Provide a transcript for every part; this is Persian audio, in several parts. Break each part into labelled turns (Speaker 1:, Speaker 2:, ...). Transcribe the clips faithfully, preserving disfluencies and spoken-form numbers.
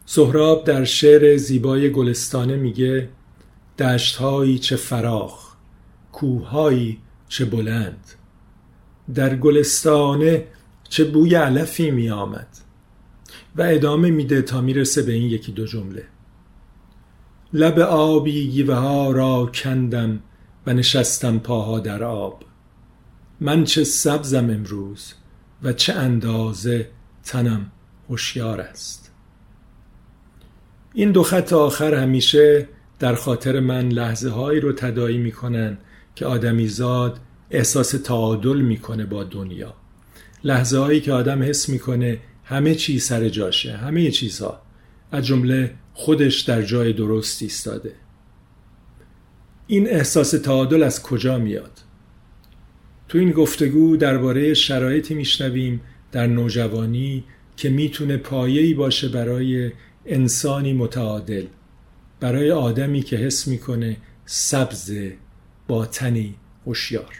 Speaker 1: سهراب در شعر زیبای گلستانه میگه دشت‌هایی چه فراخ، کوه‌هایی چه بلند، در گلستانه چه بوی علفی می آمد. و ادامه میده تا میرسه به این یکی دو جمله. لب آبی گیوه ها را کندم و نشستم پاها در آب، من چه سبزم امروز و چه اندازه تنم هوشیار است. این دو خط آخر همیشه در خاطر من لحظه هایی رو تداعی میکنن که آدمیزاد احساس تعادل میکنه با دنیا، لحظه هایی که آدم حس میکنه همه چیز سر جاشه، همه چیزها از جمله خودش در جای درست ایستاده. این احساس تعادل از کجا میاد؟ تو این گفتگو درباره شرایطی میشنویم در نوجوانی که میتونه پایه‌ای باشه برای انسانی متعادل، برای آدمی که حس میکنه سبز با تنی هوشیار.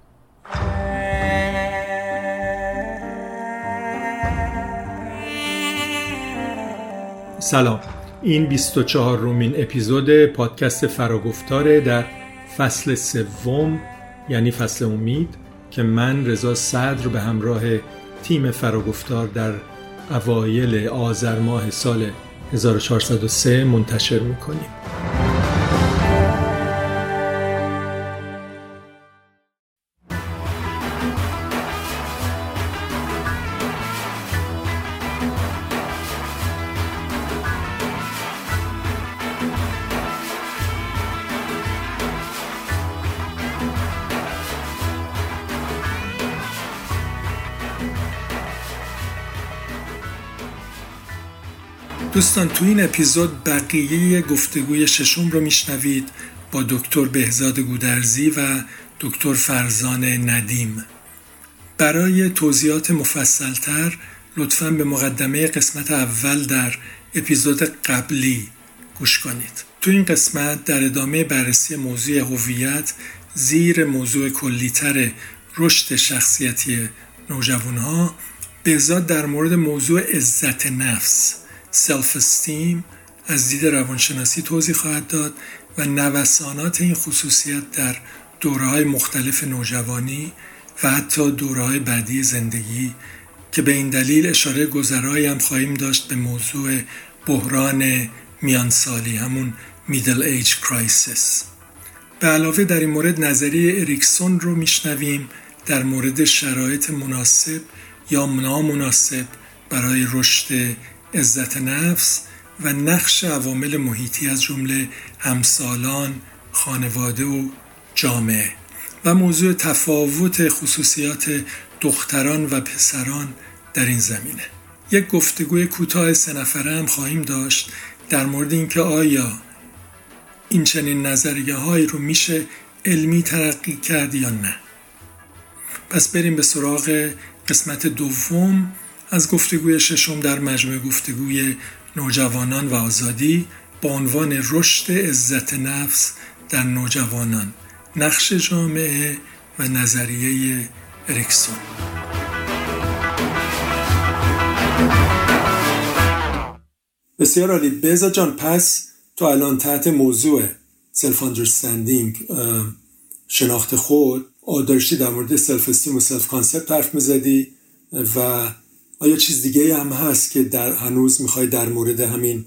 Speaker 1: سلام، این بیست و چهارمین اپیزود پادکست فراگفتاره در فصل سوم، یعنی فصل امید، که من رضا صدر به همراه تیم فراگفتار در اوایل آذر ماه سال هزار و چهارصد و سه منتشر میکنیم. دوستان، تو این اپیزود بقیه گفتگوی ششم رو میشنوید با دکتر بهزاد گودرزی و دکتر فرزان ندیم. برای توضیحات مفصل‌تر لطفاً به مقدمه قسمت اول در اپیزود قبلی گوش کنید. تو این قسمت در ادامه بررسی موضوع هویت زیر موضوع کلی‌تر رشد شخصیتی نوجوان‌ها، بهزاد در مورد موضوع عزت نفس، سلف استیم از دید روانشناسی توضیح خواهد داد و نوسانات این خصوصیت در دوره‌های مختلف نوجوانی و حتی دوره‌های بعدی زندگی، که به این دلیل اشاره گذرایی هم خواهیم داشت به موضوع بحران میانسالی، همون میدل ایج کرایسیس. به علاوه در این مورد نظریه اریکسون رو میشنویم در مورد شرایط مناسب یا نامناسب برای رشد عزت نفس و نقش عوامل محیطی از جمله همسالان، خانواده و جامعه، و موضوع تفاوت خصوصیات دختران و پسران در این زمینه. یک گفتگوی کوتاه سه نفره هم خواهیم داشت در مورد اینکه آیا این چنین نظریه هایی رو میشه علمی ترقی کرد یا نه. پس بریم به سراغ قسمت دوم از گفتگوی ششم در مجموعه گفتگوی نوجوانان و آزادی با عنوان رشد عزت نفس در نوجوانان، نقش جامعه و نظریه اریکسون. بسیار عالی. بهزاد جان، پس تو الان تحت موضوع سلف اندرستندینگ، شناخت خود، داشتی در مورد سلف استیم و سلف کانسپت حرف میزدی و آیا چیز دیگه هم هست که در هنوز میخوای در مورد همین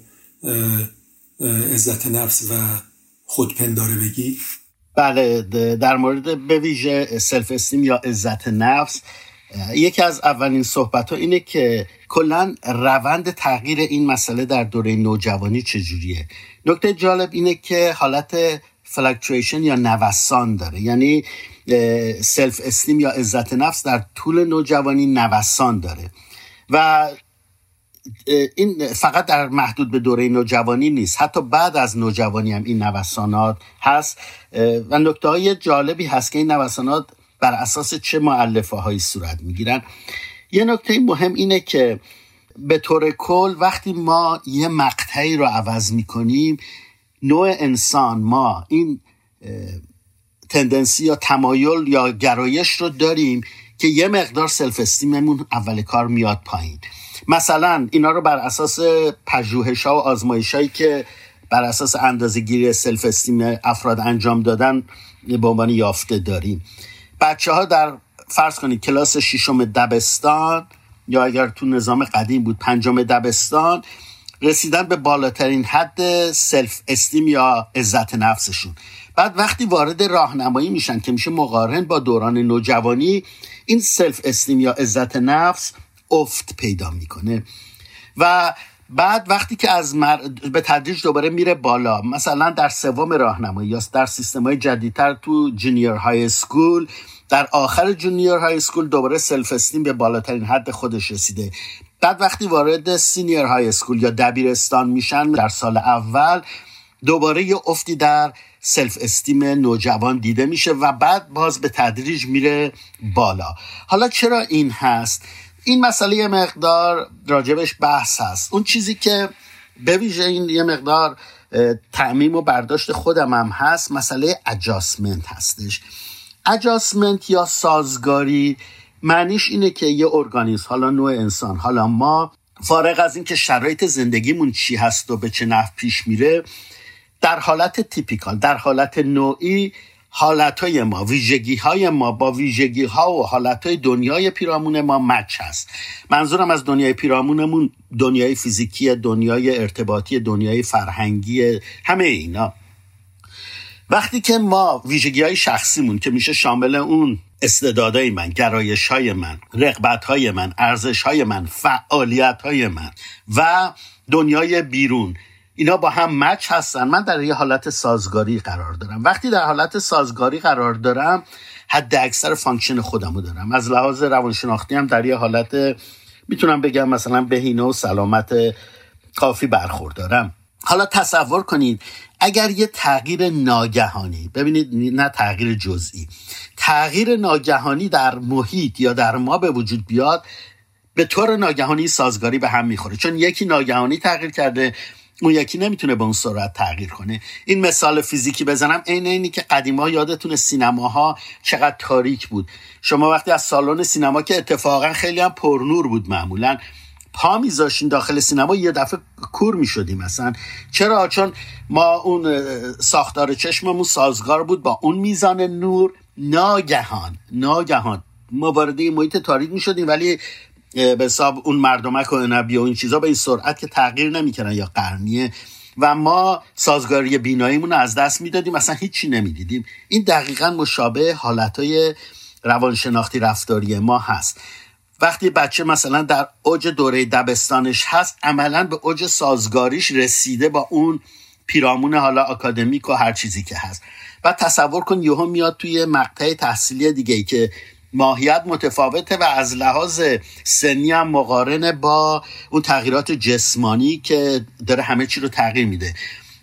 Speaker 1: عزت نفس و خودپنداره بگی؟
Speaker 2: بله، در مورد به ویژه سلف استیم یا عزت نفس، یکی از اولین صحبت‌ها اینه که کلاً روند تغییر این مسئله در دوره نوجوانی چجوریه. نکته جالب اینه که حالت فلکچویشن یا نوسان داره، یعنی سلف استیم یا عزت نفس در طول نوجوانی نوسان داره و این فقط در محدود به دوره نوجوانی نیست، حتی بعد از نوجوانی هم این نوسانات هست و نکته های جالبی هست که این نوسانات بر اساس چه مؤلفه هایی صورت میگیرن. یه نکته مهم اینه که به طور کل وقتی ما یه مقطعی رو عوض میکنیم، نوع انسان ما این تندنسی یا تمایل یا گرایش رو داریم که یه مقدار سلف استیممون اول کار میاد پایین. مثلا اینا رو بر اساس پژوهش‌ها و آزمایش‌هایی که بر اساس اندازه‌گیری سلف استیم افراد انجام دادن به عنوان یافته داریم. بچه‌ها در فرض کنید کلاس ششم دبستان یا اگر تو نظام قدیم بود پنجم دبستان رسیدن به بالاترین حد سلف استیم یا عزت نفسشون. بعد وقتی وارد راهنمایی میشن که میشه مقارن با دوران نوجوانی، این سلف استیم یا عزت نفس افت پیدا میکنه و بعد وقتی که از مر... به تدریج دوباره میره بالا، مثلا در سوم راهنمایی یا در سیستم‌های جدیدتر تو جونیور های اسکول، در آخر جونیور های اسکول دوباره سلف استیم به بالاترین حد خودش رسیده. بعد وقتی وارد سینیر های اسکول یا دبیرستان میشن در سال اول، دوباره یه افتی در سلف استیم نوجوان دیده میشه و بعد باز به تدریج میره بالا. حالا چرا این هست؟ این مسئله یه مقدار راجبش بحث هست. اون چیزی که به ویژه این یه مقدار تعمیم و برداشت خودم هم هست، مسئله اجاسمنت هستش. اجاسمنت یا سازگاری معنیش اینه که یه ارگانیسم، حالا نوع انسان، حالا ما، فارغ از این که شرایط زندگیمون چی هست و به چه نحو پیش میره، در حالت تیپیکال، در حالت نوعی، حالتهای ما، ویژگی‌های ما با ویژگی‌ها و حالتهای دنیای پیرامون ما مچ هست. منظورم از دنیای پیرامونمون دنیای فیزیکی، دنیای ارتباطی، دنیای فرهنگی، همه اینا. وقتی که ما ویژگی‌های شخصیمون که میشه شامل اون استعدادهای من، گرایش‌های من، رغبت‌های من، ارزش‌های من، فعالیت‌های من و دنیای بیرون، اینا با هم مچ هستن، من در یه حالت سازگاری قرار دارم. وقتی در حالت سازگاری قرار دارم، حد اکثر فانکشن خودمو دارم. از لحاظ روانشناختی هم در یه حالت، میتونم بگم مثلا بهینه و سلامت کافی برخوردارم. حالا تصور کنید اگر یه تغییر ناگهانی، ببینید نه تغییر جزئی، تغییر ناگهانی در محیط یا در ما به وجود بیاد، به طور ناگهانی سازگاری به هم میخوره، چون یکی ناگهانی تغییر کرده، اون یکی نمیتونه به اون سرعت تغییر کنه. این مثال فیزیکی بزنم، عین اینی که قدیما یادتونه سینماها چقدر تاریک بود. شما وقتی از سالن سینما که اتفاقا خیلی هم پرنور بود، معمولا پا میذاشین داخل سینما یه دفعه کور میشدیم مثلا. چرا؟ چون ما اون ساختار چشممون سازگار بود با اون میزان نور. ناگهان ناگهان ما وارد محیط تاریک میشدیم، ولی به حساب اون مردمک و نبی و این چیزا به این سرعت که تغییر نمیکنن یا قرنیه و ما سازگاری بیناییمون رو از دست میدادیم، مثلا هیچی نمیدیدیم. این دقیقاً مشابه حالتهای روانشناختی رفتاری ما هست. وقتی بچه مثلا در اوج دوره دبستانش هست، عملاً به اوج سازگاریش رسیده با اون پیرامون حالا آکادمیک و هر چیزی که هست. بعد تصور کن یهو میاد توی مقطع تحصیلی دیگه ای که ماهیت متفاوته و از لحاظ سنی هم مقارنه با اون تغییرات جسمانی که داره همه چی رو تغییر میده.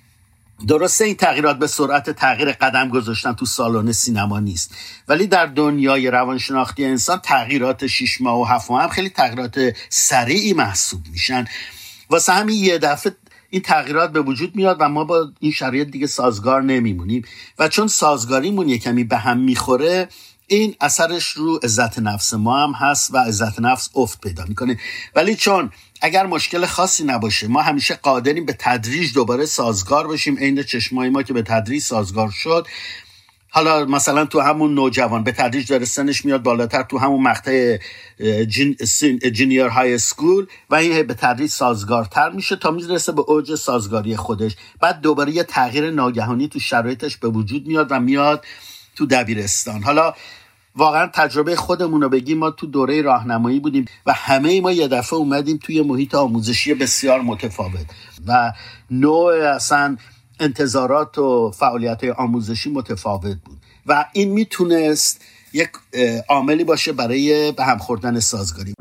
Speaker 2: درسته این تغییرات به سرعت تغییر قدم گذاشتن تو سالن سینما نیست، ولی در دنیای روانشناختی انسان تغییرات شش ماه و هفت ماه هم خیلی تغییرات سریعی محسوب میشن. واسه همین یه دفعه این تغییرات به وجود میاد و ما با این شرایط دیگه سازگار نمیمونیم و چون سازگاریمون یه کمی به هم میخوره، این اثرش رو عزت نفس ما هم هست و عزت نفس افت پیدا میکنه. ولی چون اگر مشکل خاصی نباشه، ما همیشه قادریم به تدریج دوباره سازگار بشیم، عین چشمای ما که به تدریج سازگار شد. حالا مثلا تو همون نوجوان به تدریج داره سنش میاد بالاتر، تو همون مقطع جن... جونیور های اسکول و این به تدریج سازگارتر میشه تا میرسه به اوج سازگاری خودش. بعد دوباره یه تغییر ناگهانی تو شرایطش به وجود میاد و میاد تو دبیرستان. حالا واقعا تجربه خودمون رو بگیم، ما تو دوره راهنمایی بودیم و همه ما یه دفعه اومدیم توی محیط آموزشی بسیار متفاوت و نوع اصلا انتظارات و فعالیت‌های آموزشی متفاوت بود و این میتونست یک عاملی باشه برای به هم خوردن سازگاری.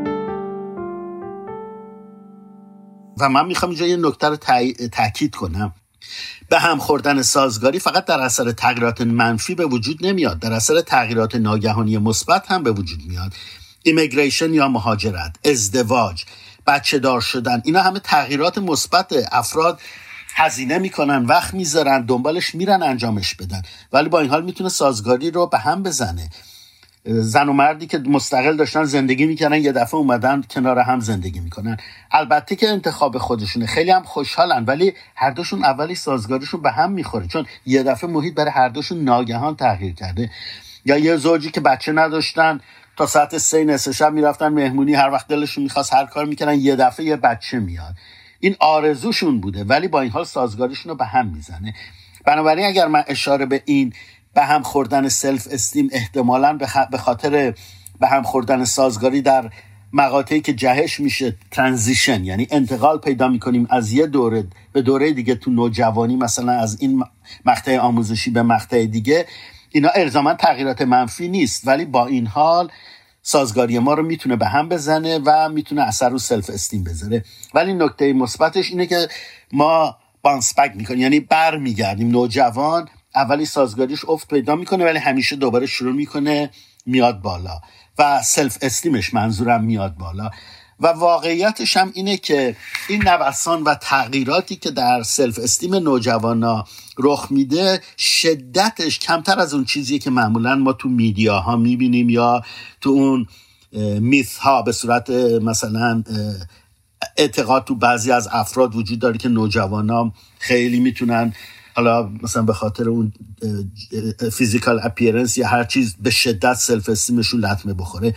Speaker 2: و من میخوام اینجا یه نکته رو تاکید کنم، به هم خوردن سازگاری فقط در اثر تغییرات منفی به وجود نمیاد، در اثر تغییرات ناگهانی مثبت هم به وجود میاد. ایمیگریشن یا مهاجرت، ازدواج، بچه دار شدن، اینا همه تغییرات مثبت. افراد هزینه میکنن، وقت میذارن، دنبالش میرن انجامش بدن، ولی با این حال میتونه سازگاری رو به هم بزنه. زن و مردی که مستقل داشتن زندگی میکنن یه دفعه اومدن کنار هم زندگی میکنن. البته که انتخاب خودشونه، خیلی هم خوشحالن، ولی هر دوشون اولی سازگاریشون به هم میخوره، چون یه دفعه محیط برای هر دوشون ناگهان تغییر کرده. یا یه زوجی که بچه نداشتن تا ساعت سه نصف شب میرفتن مهمونی، هر وقت دلشون میخواست هر کار میکنن، یه دفعه یه بچه میاد. این آرزوشون بوده ولی با این حال سازگاریشون رو به هم میزنه. بنابراین اگر من اشاره به این به هم خوردن سلف استیم احتمالاً به خاطر به هم خوردن سازگاری در مقاطعی که جهش میشه ترانزیشن، یعنی انتقال پیدا میکنیم از یه دوره به دوره دیگه تو نوجوانی، مثلا از این مقطع آموزشی به مقطع دیگه، اینا الزاما تغییرات منفی نیست ولی با این حال سازگاری ما رو میتونه به هم بزنه و میتونه اثر رو سلف استیم بذاره. ولی نکته مثبتش اینه که ما بانس بک میکنیم، یعنی بر میگردیم. نوجوان اولی سازگاریش افت پیدا میکنه ولی همیشه دوباره شروع میکنه میاد بالا و سلف استیمش منظورم میاد بالا. و واقعیتش هم اینه که این نوسان و تغییراتی که در سلف استیم نوجوانا رخ میده شدتش کمتر از اون چیزیه که معمولا ما تو میدیاها میبینیم یا تو اون میث ها به صورت مثلا اعتقاد تو بعضی از افراد وجود داره که نوجوانا خیلی میتونن حالا مثلا به خاطر اون فیزیکال اپیرنس یا هر چیز به شدت سلف استیمشون لطمه بخوره.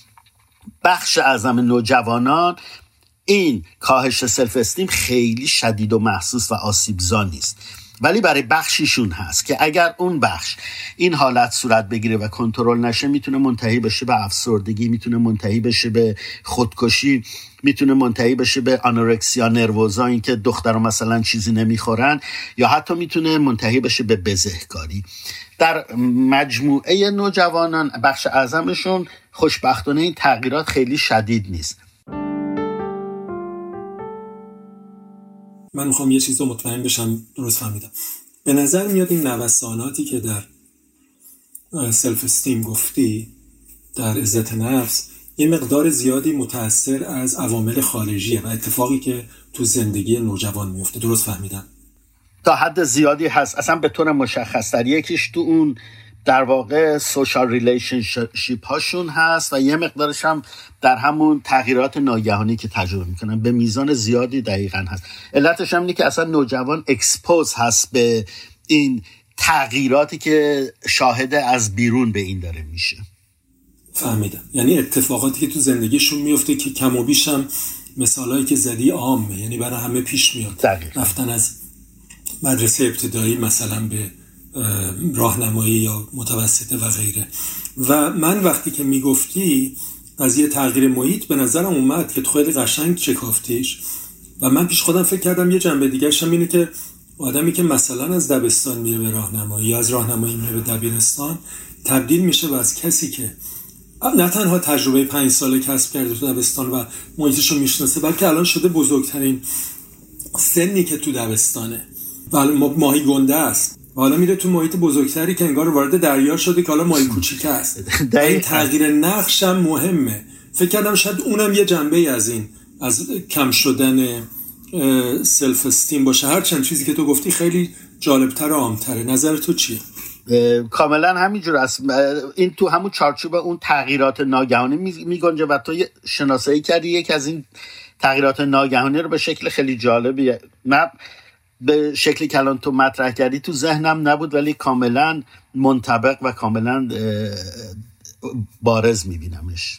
Speaker 2: بخش اعظم نوجوانان این کاهش سلف استیم خیلی شدید و محسوس و آسیبزا نیست، ولی برای بخشیشون هست که اگر اون بخش این حالت صورت بگیره و کنترل نشه میتونه منتهی بشه به افسردگی، میتونه منتهی بشه به خودکشی، میتونه منتهی بشه به آنورکسیا نروزا، این که دخترها مثلا چیزی نمیخورن، یا حتی میتونه منتهی بشه به بزهکاری. در مجموعه نوجوانان بخش اعظمشون خوشبختانه این تغییرات خیلی شدید نیست.
Speaker 1: من میخوام یه چیز رو مطمئن بشم درست فهمیدم. به نظر میاد این نوساناتی که در سلف استیم گفتی، در عزت نفس، یه مقدار زیادی متأثر از عوامل خارجیه و اتفاقی که تو زندگی نوجوان میفته. درست فهمیدم؟
Speaker 2: تا حد زیادی هست. اصلا به طور مشخص در یکیش تو اون در واقع سوشال ریلیشنشیپ هاشون هست و یه مقدارش هم در همون تغییرات ناگهانی که تجربه میکنن به میزان زیادی دقیقاً هست. علتش هم اینه که اصلا نوجوان اکسپوز هست به این تغییراتی که شاهد از بیرون به این داره میشه.
Speaker 1: فهمیدم. یعنی اتفاقاتی که تو زندگیشون میفته که کم و بیش هم مثالایی که زدی عامه، یعنی برای همه پیش میاد.
Speaker 2: دقیقا.
Speaker 1: رفتن از مدرسه ابتدایی مثلا به راهنمایی یا متوسطه و غیره. و من وقتی که میگفتی قضیه تغییر محیط به نظرم اومد که تو خیلی قشنگ چکافتیش و من پیش خودم فکر کردم یه جنبه دیگرش هم اینه که آدمی که مثلا از دبستان میره به راهنمایی یا از راهنمایی میره به دبیرستان تبدیل میشه و از کسی که نه تنها تجربه پنج ساله کسب کرده تو دبستان و محیطش رو میشناسه، بلکه الان شده بزرگترین سنی که تو دبستانه و ماهی گنده است و حالا میره تو محیط بزرگتری که انگار وارد دریا شده که حالا ماهی کوچیک است. این تغییر نقش هم مهمه. فکر کردم شاید اونم یه جنبه از این از کم شدن سلف استیم باشه. هرچند چیزی که تو گفتی خیلی جالبتر و عامتره. نظر تو چیه؟
Speaker 2: کاملا همینجور است. این تو همون چارچوب اون تغییرات ناگهانی میگنجه و تو شناسایی کردی یک از این تغییرات ناگهانی رو به شکل خیلی جالبی، نه به شکلی که الان تو مطرح کردی تو ذهنم نبود ولی کاملا منطبق و کاملا بارز میبینمش.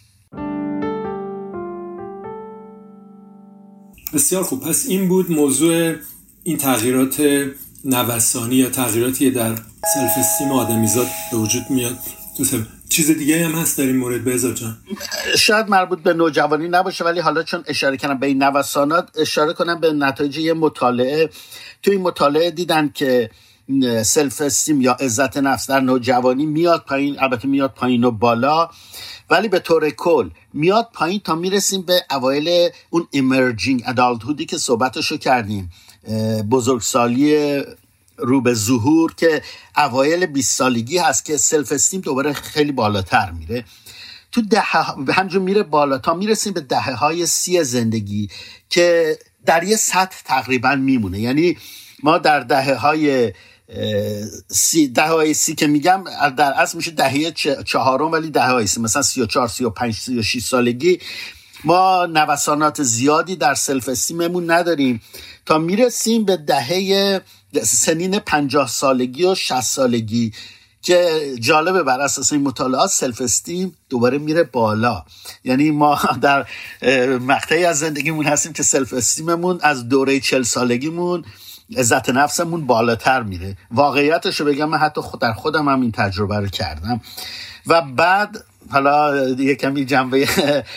Speaker 1: بسیار خوب. پس این بود موضوع این تغییرات نوسانی یا تغییراتی در سلف استیم آدمیزاد به وجود میاد. چیز دیگه هم هست در این مورد بهزاد جان؟
Speaker 2: شاید مربوط به نوجوانی نباشه ولی حالا چون اشاره کردم به این نوسانات اشاره کنم به نتایج یه مطالعه. توی این مطالعه دیدن که سلف استیم یا عزت نفس در نوجوانی میاد پایین، البته میاد پایین و بالا، ولی به طور کل میاد پایین تا میرسیم به اوایل اون ایمرجینگ ادالتهودی که صحبتشو کردیم، بزرگسالی رو به ظهور که اوایل بیست سالگی هست که سلف استیم دوباره خیلی بالاتر میره. تو دهه همجور میره بالا تا میرسیم به دهه های سی زندگی که در یه سطح تقریبا میمونه. یعنی ما در دهه های سی دهه سی که میگم در اصل میشه دهه چهارم، ولی دهه سی مثلا سی و چهار سی و پنج سی و شش سالگی ما نوسانات زیادی در سلف استیممون نداریم تا میرسیم به دهه سنین پنجاه سالگی و شصت سالگی که جالبه بر اساس این مطالعات سلف استیم دوباره میره بالا. یعنی ما در مقطعی از زندگیمون هستیم که سلف استیممون از دوره چهل سالگیمون عزت نفسمون بالاتر میره. واقعیتشو بگم من حتی خود در خودم هم این تجربه رو کردم. و بعد حالا یه کمی جنبه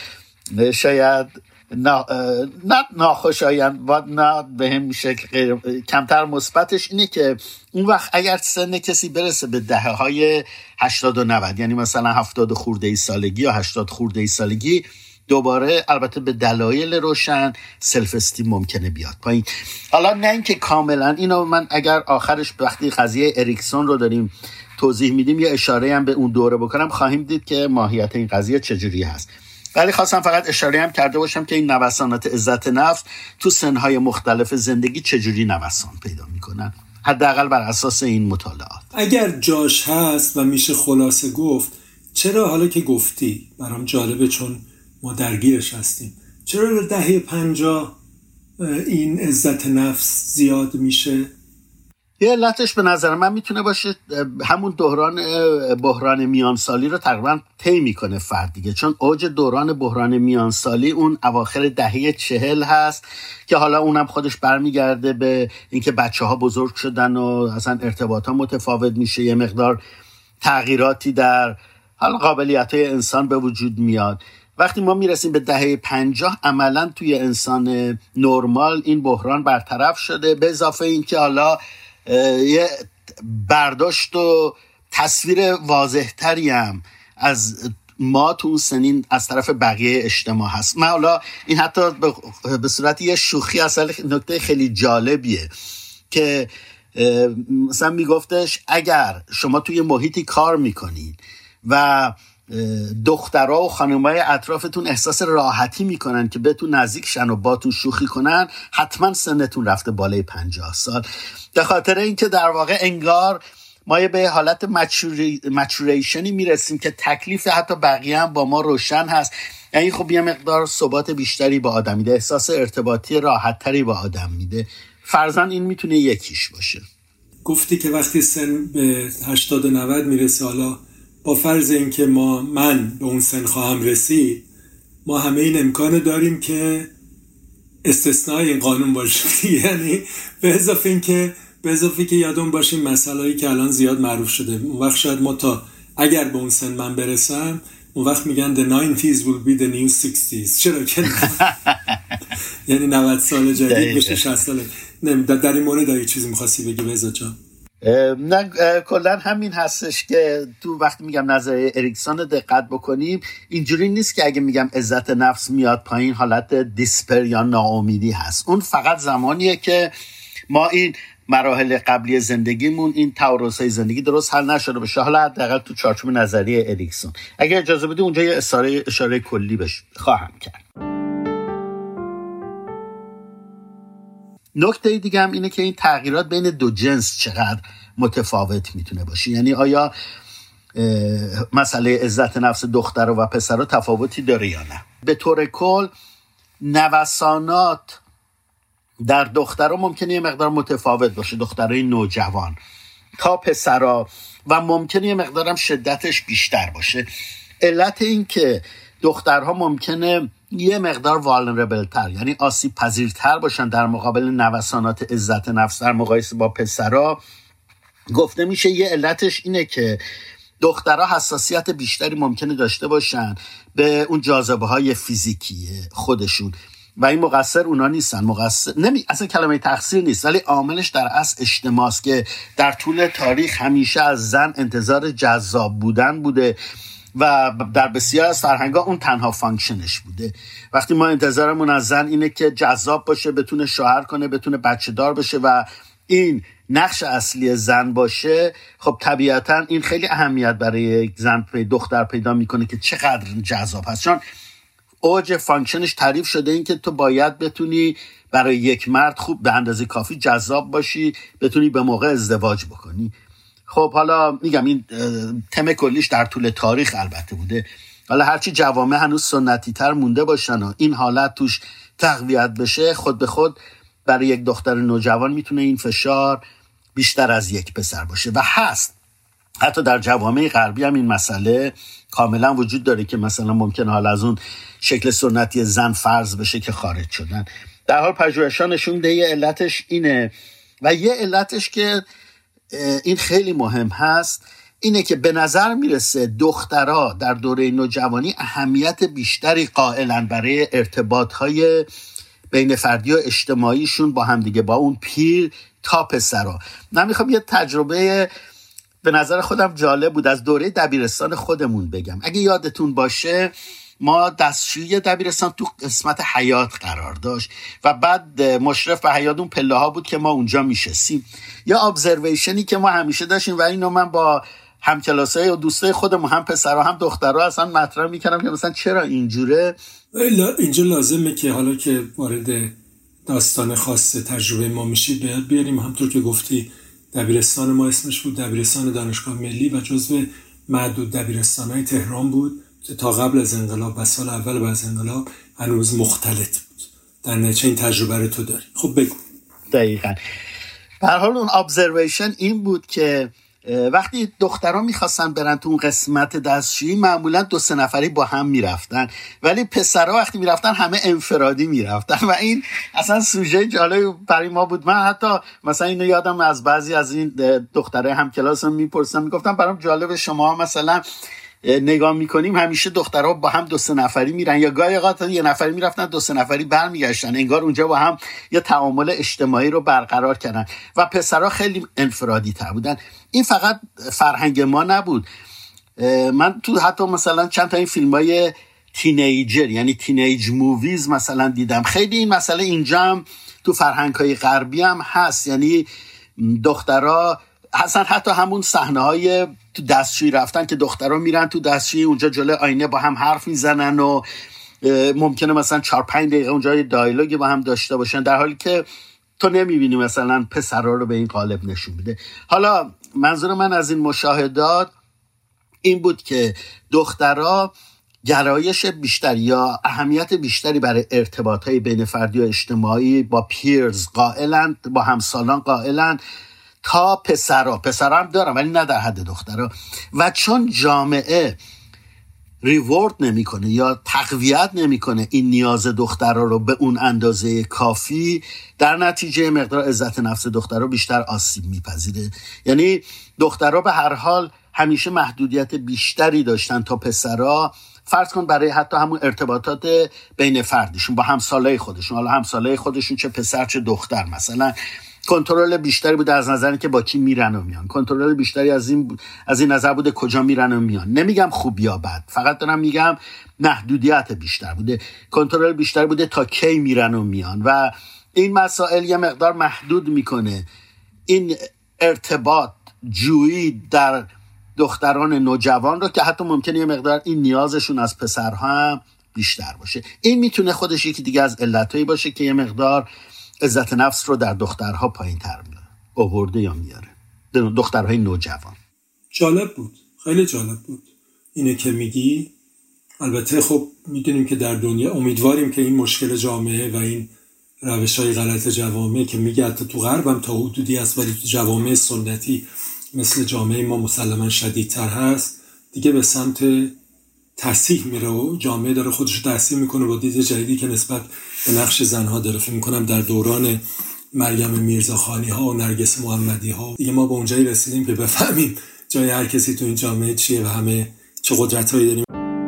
Speaker 2: شاید نه نه ناخوشایند و نه به هم شکل کمتر مثبتش اینه که اون وقت اگر سن کسی برسه به دهه های هشتاد و نود، یعنی مثلا هفتاد خورده ای سالگی یا هشتاد خورده ای سالگی، دوباره البته به دلایل روشن سلف استیم ممکنه بیاد پایین. حالا نه اینکه کاملا اینو من اگر آخرش وقتی قضیه اریکسون رو داریم توضیح میدیم یه اشاره هم به اون دوره بکنم، خواهیم دید که ماهیت این قضیه چجوری هست. ولی خواستم فقط اشاره هم کرده باشم که این نوسانات عزت نفس تو سنهای مختلف زندگی چجوری نوسان پیدا میکنن، حداقل بر اساس این مطالعات.
Speaker 1: اگر جاش هست و میشه خلاصه گفت، چرا حالا که گفتی برام جالبه چون ما درگیرش هستیم، چرا دهه پنجاه این عزت نفس زیاد میشه؟
Speaker 2: یه علتش به نظر من میتونه باشه همون دوران بحران میانسالی رو تقریبا طی میکنه فرد دیگه، چون اوج دوران بحران میانسالی اون اواخر دهه چهل هست که حالا اونم خودش برمیگرده به اینکه بچه ها بزرگ شدن و اصلا ارتباط ها متفاوت میشه، یه مقدار تغییراتی در حالا قابلیت های انسان به وجود میاد. وقتی ما میرسیم به دهه پنجاه عملا توی انسان نرمال این بحران برطرف شده، به اضافه این که حالا یه برداشت و تصویر واضح تری هم از ما تو سنین از طرف بقیه اجتماع هست. من حالا این حتی به صورت یه شوخی اصلا نکته خیلی جالبیه که مثلا میگفتش اگر شما توی محیطی کار میکنید و دخترها و خانمای اطرافتون احساس راحتی میکنن که بهتون نزدیک شن و باتون شوخی کنن، حتما سنتون رفته بالای پنجاه سال. به خاطر اینکه در واقع انگار ما به حالت مچوری... مچوریشنی میرسیم که تکلیف حتی بقیه هم با ما روشن هست. یعنی خب یه مقدار ثبات بیشتری با آدم میده، احساس ارتباطی راحت تری با آدم میده. فرضاً این میتونه یکیش باشه.
Speaker 1: گفتی که وقتی سن به هشتاد و نود میرسه، حالا با فرض اینکه ما من به اون سن خواهم رسید، ما همه این امکان داریم که استثنای این قانون باشه. یعنی به اضافه اینکه به اضافه که یادون باشیم مسائلی که الان زیاد معروف شده، اون وقت شاید ما تا اگر به اون سن من برسم، اون وقت میگن the nineties will be the new sixties. چرا که یعنی نود سال جدید بشه شصت سال. نه در این مورد اگه چیزی می‌خواستی بگی بهزاد جان؟
Speaker 2: نه کلا همین هستش که تو وقتی میگم نظریه اریکسون دقت بکنیم، اینجوری نیست که اگه میگم عزت نفس میاد پایین حالت دیسپر یا ناامیدی هست. اون فقط زمانیه که ما این مراحل قبلی زندگیمون، این تعارض‌های زندگی درست حل نشده باشه، حالا حداقل تو چارچوب نظریه اریکسون. اگه اجازه بدی اونجا یه اشاره اشاره کلی بهش خواهم کرد. نکته دیگه هم اینه که این تغییرات بین دو جنس چقدر متفاوت میتونه باشه. یعنی آیا مسئله عزت نفس دختر و پسر تفاوتی داره یا نه؟ به طور کل نوسانات در دخترها ممکنه یه مقدار متفاوت باشه، دخترای نوجوان تا پسرها، و ممکنه یه مقدارم شدتش بیشتر باشه. علت این که دخترها ممکنه یه مقدار والنربل تر، یعنی آسیب پذیرتر باشن در مقابل نوسانات عزت نفس در مقایسه با پسرها، گفته میشه یه علتش اینه که دخترها حساسیت بیشتری ممکنه داشته باشن به اون جاذبه های فیزیکی خودشون و این مقصر اونا نیستن. مقصر نمی اصلا کلمه تقصیر نیست، ولی عاملش در اصل اجتماعی است که در طول تاریخ همیشه از زن انتظار جذاب بودن بوده و در بسیار از فرهنگ‌ها اون تنها فانکشنش بوده. وقتی ما انتظارمون از زن اینه که جذاب باشه، بتونه شوهر کنه، بتونه بچه دار بشه و این نقش اصلی زن باشه، خب طبیعتاً این خیلی اهمیت برای یک زن پی دختر پیدا میکنه که چقدر جذاب هست، چون اوج فانکشنش تعریف شده این که تو باید بتونی برای یک مرد خوب به اندازه کافی جذاب باشی، بتونی به موقع ازدواج بکنی. خب حالا میگم این تم کلیش در طول تاریخ البته بوده. حالا هرچی جوامع هنوز سنتی تر مونده باشن و این حالت توش تقویت بشه، خود به خود برای یک دختر نوجوان میتونه این فشار بیشتر از یک پسر باشه و هست. حتی در جوامع غربی هم این مسئله کاملا وجود داره که مثلا ممکنه حالا از اون شکل سنتی زن فرض بشه که خارج شدن. در حال پژوهش‌ها نشون میده یه علتش اینه و یه علتش که این خیلی مهم هست اینه که به نظر میرسه دخترها در دوره نوجوانی اهمیت بیشتری قائلن برای ارتباطهای بین فردی و اجتماعیشون با هم دیگه، با اون پیر تا پسرها. من میخوام یه تجربه به نظر خودم جالب بود از دوره دبیرستان خودمون بگم. اگه یادتون باشه ما دستشویی دبیرستان تو قسمت حیاط قرار داشت و بعد مشرف به حیاط اون پله ها بود که ما اونجا میشستیم. یا ابزرویشنی که ما همیشه داشتیم و اینو من با همکلاسای و دوستای خودمون هم پسرها هم دخترها اصلا مطرح میکردم که مثلا چرا اینجوره.
Speaker 1: اینجا لازمه که حالا که وارد داستان خاص تجربه ما میشید بیاد بیاریم. همطور که گفتی دبیرستان ما اسمش بود دبیرستان دانشگاه ملی و جزو معدود دبیرستان‌های تهران بود که تا قبل از انقلاب و سال اول بعد از انقلاب هنوز مختلط بود. در نتیجه این تجربه رو تو داری. خب بگو.
Speaker 2: دقیقاً. به هر حال اون ابزرویشن این بود که وقتی دخترها میخواستن برن تو اون قسمت دستشویی معمولا دو سه نفری با هم میرفتن، ولی پسرها وقتی میرفتن همه انفرادی میرفتن و این اصلا سوژه جالب برای ما بود. من حتی مثلا اینو یادم از بعضی از این دخترای همکلاسم میپرسن، میگفتم برام جالب شما مثلا نگاه میکنیم همیشه دخترها با هم دو سه نفری میرن یا گاهی اوقات یه نفری میرفتن دو سه نفری برمیگشتن، انگار اونجا با هم یه تعامل اجتماعی رو برقرار کردن و پسرها خیلی انفرادی تر بودن. این فقط فرهنگ ما نبود. من تو حتی مثلا چند تا این فیلمای تینیجر یعنی تینیج موویز مثلا دیدم. خیلی این مسئله اینجا هم تو فرهنگ‌های غربی هم هست، یعنی دخترها اصلا حتی همون صحنه‌های تو دستشویی رفتن که دخترها میرن تو دستشویی اونجا جلوی آینه با هم حرف میزنن و ممکنه مثلا چهار پنج دقیقه اونجا یه دیالوگی با هم داشته باشن، در حالی که تو نمیبینی مثلا پسرها رو به این قالب نشون میده. حالا منظور من از این مشاهدات این بود که دخترها گرایش بیشتر یا اهمیت بیشتری برای ارتباطهای بین فردی و اجتماعی با پیرز قائلن، با همسالان قائلن تا پسرها. پسرها هم دارن ولی نه در حد دخترها. و چون جامعه ریورد نمیکنه یا تقویت نمیکنه این نیاز دخترها رو به اون اندازه کافی، در نتیجه مقدار عزت نفس دخترها بیشتر آسیب میپذیره. یعنی دخترها به هر حال همیشه محدودیت بیشتری داشتن تا پسرها. فرض کن برای حتی همون ارتباطات بین فردیشون با همسالای خودشون، حالا همسالای خودشون چه پسر چه دختر، مثلا کنترل بیشتری بوده از نظری که با کی میرن و میان، کنترل بیشتری از این از این نظر بوده کجا میرن و میان. نمیگم خوب یا بد، فقط دارم میگم محدودیت بیشتر بوده، کنترل بیشتر بوده تا کی میرن و میان و این مسائل یه مقدار محدود میکنه این ارتباط جویی در دختران نوجوان رو که حتی ممکنه یه مقدار این نیازشون از پسرها هم بیشتر باشه. این میتونه خودش یکی دیگه از علتایی باشه که یه مقدار عزت نفس رو در دخترها پایین تر میاره آورده یا میاره، دخترهای نوجوان.
Speaker 1: جالب بود، خیلی جالب بود اینه که میگی. البته خب میدونیم که در دنیا امیدواریم که این مشکل جامعه و این روش‌های غلط جوامع که میگه حتی تو غرب هم تا حدودی هست ولی تو جوامع سنتی مثل جامعه ما مسلماً شدیدتر هست، دیگه به سمت تصحیح میره و جامعه داره خودش رو تصحیح میکنه با دید جدیدی که نسبت به نقش زنها داره. فکر میکنم در دوران مریم میرزاخانی ها و نرگس محمدی ها دیگه ما به اونجایی رسیدیم که بفهمیم جای هر کسی تو این جامعه چیه و همه چه قدرتایی داریم.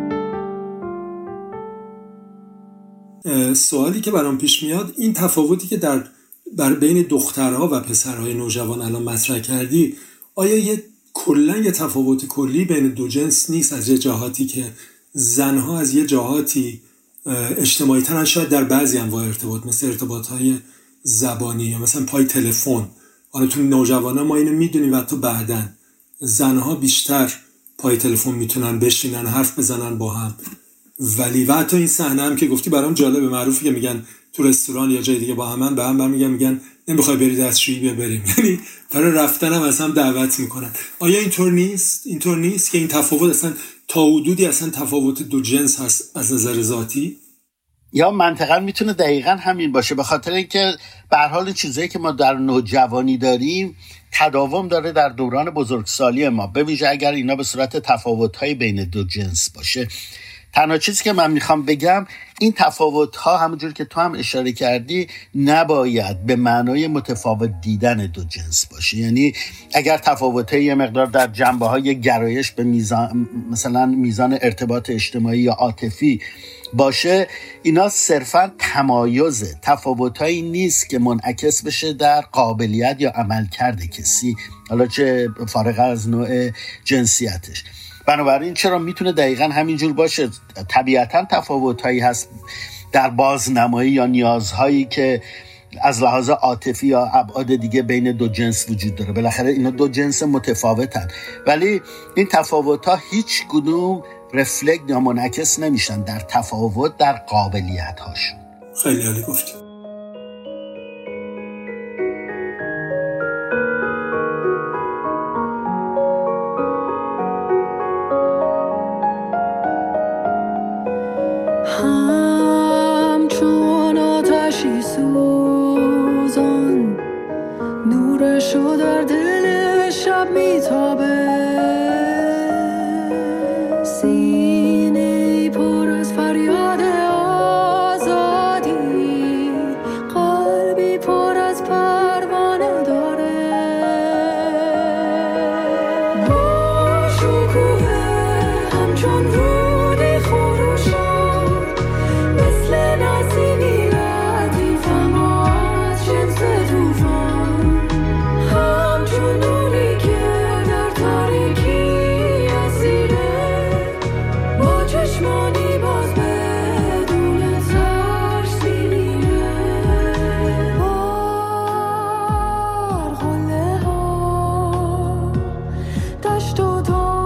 Speaker 1: سوالی که برام پیش میاد این تفاوتی که در بر بین دخترها و پسرهای نوجوان الان مطرح کردی، آیا یه کلا یه تفاوت کلی بین دو جنس نیست؟ از یه جهاتی که زنها از یه جهاتی اجتماعی ترن، شاید در بعضی انواع ارتباط مثل ارتباطهای زبانی یا مثلا پای تلفن. حالا تو نوجوانا ما اینو میدونیم و حتی بعدن زنها بیشتر پای تلفن میتونن بشینن حرف بزنن با هم. ولی و حتی این صحنه هم که گفتی برام جالبه، معروفه که میگن تو رستوران یا جای دیگه با همن به هم میگن میگن نمیخوای بری دستشویی بیا بریم، یعنی برای رفتن هم اصلا دعوت میکنن. آیا اینطور نیست؟ اینطور نیست که این تفاوت اصلا تا حدودی اصلا تفاوت دو جنس هست از نظر ذاتی؟
Speaker 2: یا منطقا میتونه دقیقا همین باشه، به خاطر اینکه به هر حال چیزایی که ما در نوجوانی داریم تداوم داره در دوران بزرگسالی ما، به ویژه اگر اینا به صورت تفاوت‌های بین دو جنس باشه. تنها چیزی که من میخوام بگم این تفاوت‌ها همونجور که تو هم اشاره کردی نباید به معنای متفاوت دیدن دو جنس باشه. یعنی اگر تفاوت‌های یه مقدار در جنبه‌های گرایش به میزان مثلا میزان ارتباط اجتماعی یا عاطفی باشه، اینا صرفاً تمایزه، تفاوت‌هایی نیست که منعکس بشه در قابلیت یا عملکرد کسی، حالا چه فارغ از نوع جنسیتش. بنابراین چرا میتونه دقیقاً همینجور باشه؟ طبیعتاً تفاوت‌هایی هست در بازنمایی یا نیازهایی که از لحاظ عاطفی یا ابعاد دیگه بین دو جنس وجود داره. بالاخره اینا دو جنس متفاوتن، ولی این تفاوت‌ها هیچ کدوم رفلکت یا منعکس نمیشن در تفاوت در قابلیت‌هاشون.
Speaker 1: خیلی عالی گفتی.
Speaker 3: همچون آتشی سوزان نورشو در دل شب میتابه، سینه پر از فریاد آزادی، قلبی پر از پروانه داره، با شکوه همچون رودی خروشان، مثل نسیمی لطیفم از جنس توفان، همچون نوری که در تاریکی اسیره، با چشمانی باز بدون ترس میمیره، بر قله ها دشت و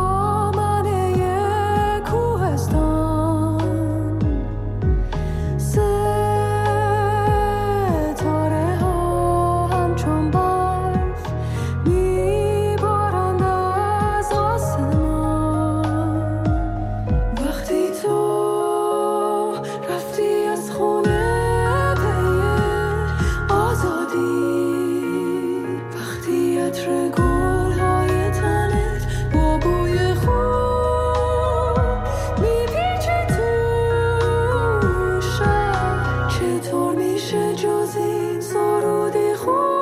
Speaker 3: دامنه کوهستان، ستاره ها همچون برف میبارند از آسمان، وقتی تو رفتی از خونه پی آزادی، وقتی عطر گل‌های تنت با بوی خون میپیچه تو شهر، چطور میشه جز این سرودی خون؟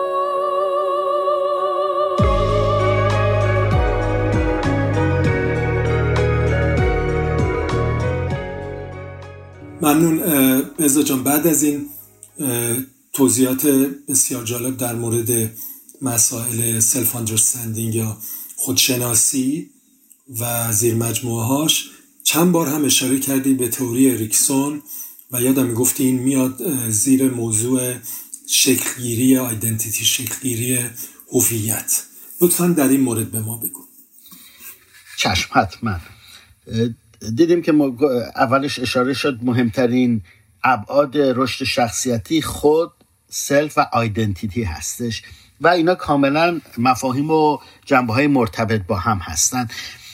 Speaker 1: ممنون بهزاد جان. بعد از این توضیحات بسیار جالب در مورد مسائل سلف اندرستندینگ یا خودشناسی و زیر مجموعه هاش، چند بار هم اشاره کردی به تئوری اریکسون و یادم میگفتی این میاد زیر موضوع شکلگیری یا آیدنتیتی، شکلگیری هویت. لطفاً در این مورد به ما بگو.
Speaker 2: چشم، حتما. دیدیم که اولش اشاره شد مهمترین ابعاد رشد شخصیتی خود، سلف و آیدنتیتی هستش و اینا کاملا مفاهیم و جنبه‌های مرتبط با هم هستن.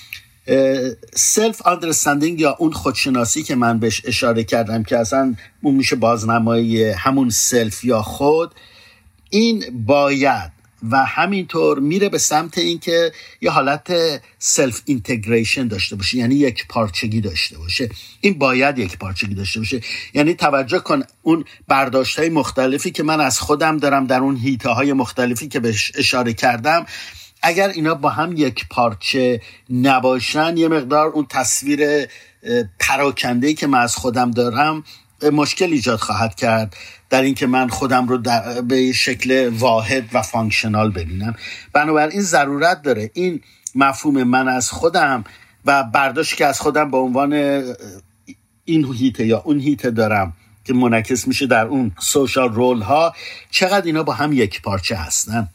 Speaker 2: سلف آندرستندینگ یا اون خودشناسی که من بهش اشاره کردم که اصلا اون میشه بازنمایی همون سلف یا خود، این باید و همینطور میره به سمت این که یه حالت سلف اینتگریشن داشته باشه، یعنی یک پارچگی داشته باشه. این باید یک پارچگی داشته باشه، یعنی توجه کن اون برداشت‌های مختلفی که من از خودم دارم در اون حیطه‌های مختلفی که بهش اشاره کردم، اگر اینا با هم یک پارچه نباشن، یه مقدار اون تصویر پراکنده‌ای که من از خودم دارم مشکل ایجاد خواهد کرد در این که من خودم رو به شکل واحد و فانکشنال ببینم. بنابراین ضرورت داره این مفهوم من از خودم و برداشتی که از خودم به عنوان این هیته یا اون هیته دارم که منعکس میشه در اون سوشال رول ها، چقدر اینا با هم یک پارچه هستن.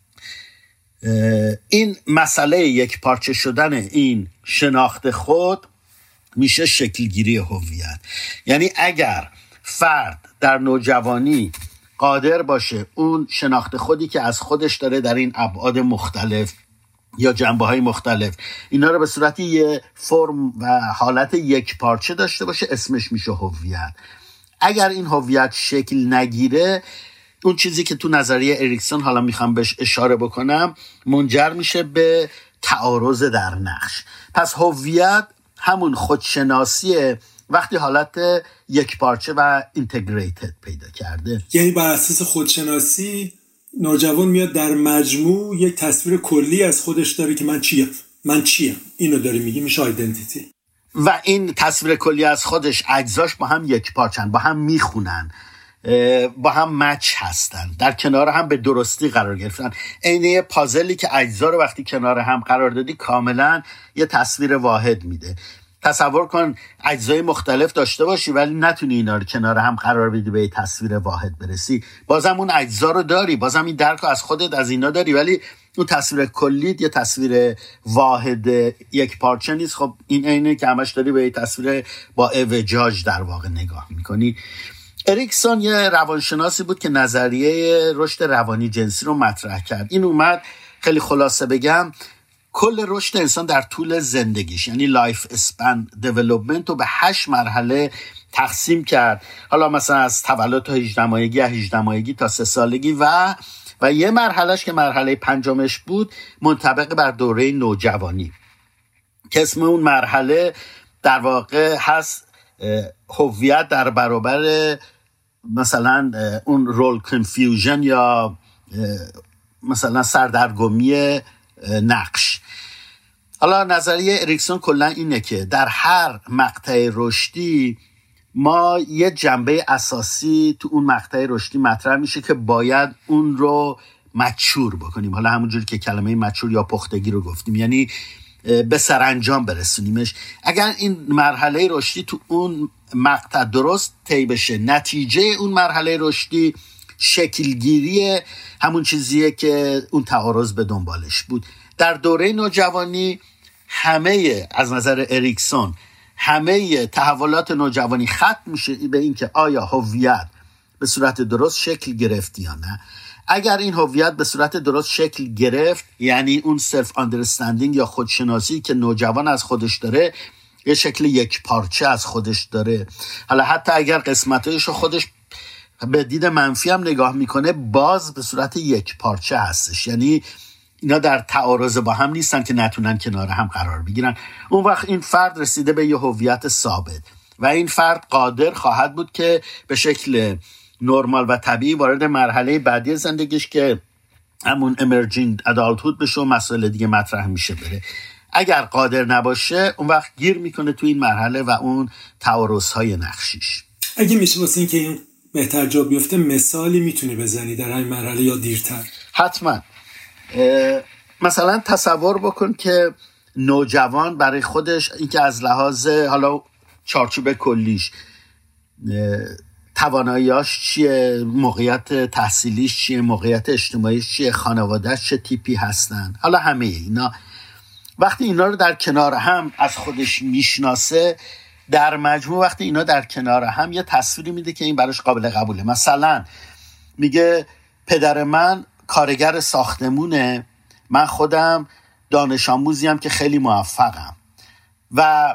Speaker 2: این مسئله یک پارچه شدن این شناخت خود میشه شکلگیری هویت. یعنی اگر فرد در نوجوانی قادر باشه اون شناخت خودی که از خودش داره در این ابعاد مختلف یا جنبه‌های مختلف، اینا رو به صورت یه فرم و حالت یک پارچه داشته باشه، اسمش میشه هویت. اگر این هویت شکل نگیره، اون چیزی که تو نظریه اریکسون حالا میخوام بهش اشاره بکنم منجر میشه به تعارض در نقش. پس هویت همون خودشناسیه وقتی حالت یک پارچه و اینتگریتد پیدا کرده.
Speaker 1: یعنی بر اساس خودشناسی نوجوان میاد در مجموع یک تصویر کلی از خودش داره که من چیم من چیم اینو داره میگی، میشه آیدنتیتی.
Speaker 2: و این تصویر کلی از خودش اجزاش با هم یک پارچن، با هم میخونن، با هم مچ هستن، در کنار هم به درستی قرار گرفتن. عین پازلی که اجزا رو وقتی کنار هم قرار دادی کاملا یه تصویر واحد میده. تصور کن اجزای مختلف داشته باشی ولی نتونی اینا رو کنار هم قرار بدی به یه تصویر واحد برسی. بازم اون اجزا رو داری، بازم این درک از خودت از اینا داری، ولی اون تصویر کلی یه تصویر واحد یک پارچه نیست. خب این عینه که همش داری به یه تصویر با اعوجاج در واقع نگاه میکنی. اریکسون یه روانشناسی بود که نظریه رشد روانی جنسی رو مطرح کرد. این اومد خیلی خلاصه بگم کل رشد انسان در طول زندگیش، یعنی لایف اسپن دیولپمنت رو به هشت مرحله تقسیم کرد. حالا مثلا از تولد تا هجده ماهگی، هجده ماهگی تا سه سالگی و و یه مرحلهش که مرحله پنجمش بود منطبق بر دوره نوجوانی که اسم اون مرحله در واقع هست هویت در برابر مثلا اون رول کنفیوژن یا مثلا سردرگمی نقش. حالا نظریه اریکسون کلا اینه که در هر مقطع رشدی ما یه جنبه اساسی تو اون مقطع رشدی مطرح میشه که باید اون رو مچور بکنیم. حالا همونجوری که کلمه مچور یا پختگی رو گفتیم، یعنی به سرانجام برسونیمش. اگر این مرحله رشدی تو اون مقطع درست طی بشه، نتیجه اون مرحله رشدی شکلگیری همون چیزیه که اون تعارض به دنبالش بود. در دوره نوجوانی همه از نظر اریکسون همه تحولات نوجوانی ختم میشه به این که آیا هویت به صورت درست شکل گرفت یا نه. اگر این هویت به صورت درست شکل گرفت، یعنی اون سلف اندرستندینگ یا خودشناسی که نوجوان از خودش داره یه شکل یک پارچه از خودش داره، حالا حتی اگر قسمتایش رو خودش به دید منفی هم نگاه میکنه باز به صورت یک پارچه هستش، یعنی اینا در تعارض با هم نیستن که نتونن کنار هم قرار بگیرن. اون وقت این فرد رسیده به یه هویت ثابت و این فرد قادر خواهد بود که به شکل نرمال و طبیعی وارد مرحله بعدی زندگیش که همون امرجینگ ادالتهود بشه و مسائل دیگه مطرح میشه بره. اگر قادر نباشه اون وقت گیر میکنه تو این مرحله و اون تعارض‌های نقشیش.
Speaker 1: اگه میشه واسه این که این بهتر جا بیفته مثالی میتونی بزنی در این مرحله یا دیرتر؟
Speaker 2: حتما. مثلا تصور بکن که نوجوان برای خودش اینکه از لحاظ حالا چارچوب کلیش تواناییاش چیه، موقعیت تحصیلیش چیه، موقعیت اجتماعیش چیه، خانوادهش چه تیپی هستن، حالا همه اینا وقتی اینا رو در کنار هم از خودش میشناسه، در مجموع وقتی اینا در کنار هم یه تصویری میده که این براش قابل قبوله. مثلا میگه پدر من کارگر ساختمونه، من خودم دانش آموزیم که خیلی موفقم و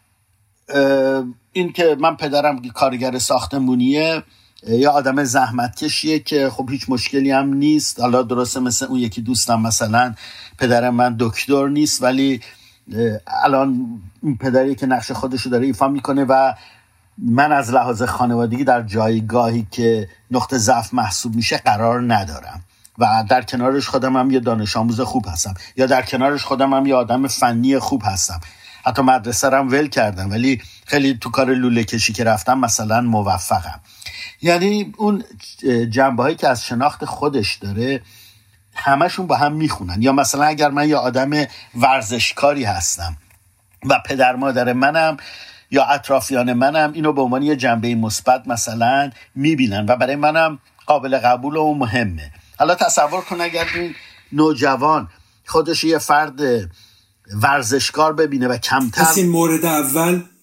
Speaker 2: این که من پدرم کارگر ساختمونیه یا آدم زحمتکشیه که خب هیچ مشکلی هم نیست. حالا درسته مثل اون یکی دوستم مثلا پدر من دکتر نیست ولی الان این پدری که نقش خودشو داره ایفا میکنه و من از لحاظ خانوادگی در جایگاهی که نقطه ضعف محسوب میشه قرار ندارم و در کنارش خودم هم یه دانش آموز خوب هستم یا در کنارش خودم هم یه آدم فنی خوب هستم، حتی مدرسه رو هم ول کردم ولی خیلی تو کار لوله کشی که رفتم مثلا موفقم. یعنی اون جنبه‌هایی که از شناخت خودش داره همشون با هم میخونن. یا مثلا اگر من یه آدم ورزشکاری هستم و پدر مادر منم یا اطرافیان منم اینو به عنوان یه جنبه مثبت مثلا میبینن و برای منم قابل قبول و مهمه. حالا تصور کن اگر این نوجوان خودش یه فرد ورزشکار ببینه و کمتر
Speaker 1: پس این مورد اول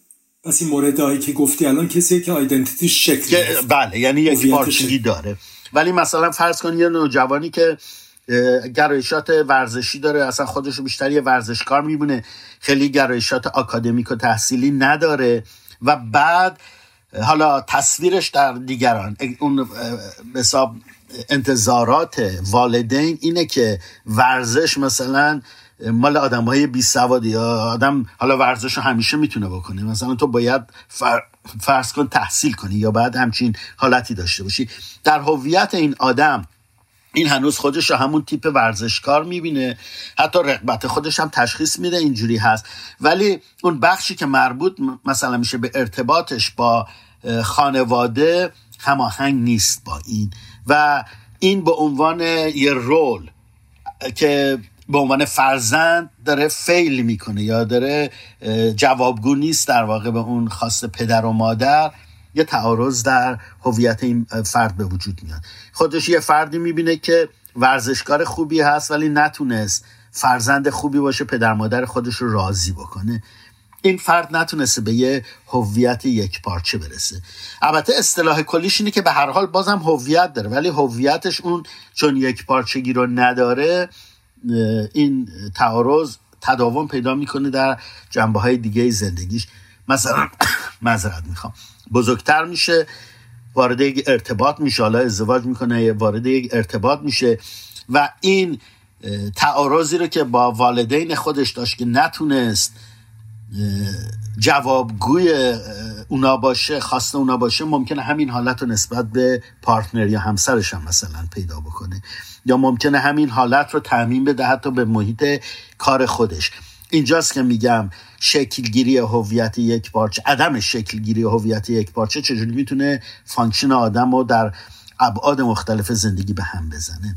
Speaker 1: پس این موردهایی که گفتی الان کسی که آیدنتیتیش شکل گرفت،
Speaker 2: بله، یعنی یک پارچگی داره. ولی مثلا فرض کن یه نوجوانی که گرایشات ورزشی داره، اصلا خودش رو بیشتر یه ورزشکار میبونه، خیلی گرایشات آکادمیک و تحصیلی نداره و بعد حالا تصویرش در دیگران، اون حساب انتظارات والدین اینه که ورزش مثلا مال آدم‌های بی سوادی، یا آدم حالا ورزش رو همیشه میتونه بکنه، مثلا تو باید فر... فرض کن تحصیل کنی یا باید همچین حالتی داشته باشی. در هویت این آدم این هنوز خودش رو همون تیپ ورزشکار میبینه، حتی رغبت خودش هم تشخیص میده اینجوری هست، ولی اون بخشی که مربوط مثلا میشه به ارتباطش با خانواده هماهنگ نیست با این، و این به عنوان یه رول که به عنوان فرزند داره فیل میکنه یا داره جوابگو نیست در واقع به اون خواست پدر و مادر، یه تعارض در هویت این فرد به وجود میاد. خودش یه فردی میبینه که ورزشکار خوبی هست ولی نتونست فرزند خوبی باشه، پدر مادر خودش رو راضی بکنه. این فرد نتونسته به یه هویت یک پارچه برسه. البته اصطلاح کلیش اینه که به هر حال بازم هویت داره، ولی هویتش اون چون یک پارچگی رو نداره، این تعارض تداوم پیدا میکنه در جنبه‌های دیگه زندگیش. مثلا معذرت میخوام، بزرگتر میشه، وارد یک ارتباط میشه، حالا ازدواج میکنه، وارد یک ارتباط میشه و این تعارضی رو که با والدین خودش داشت که نتونست جوابگوی اونا باشه، خواسته اونا باشه، ممکنه همین حالت رو نسبت به پارتنر یا همسرش هم مثلا پیدا بکنه، یا ممکنه همین حالت رو تعمیم بده حتی به محیط کار خودش. اینجاست که میگم شکلگیری هویت یک پارچه، عدم شکلگیری هویت یک پارچه چجوری میتونه فانکشن آدم رو در ابعاد مختلف زندگی به هم بزنه.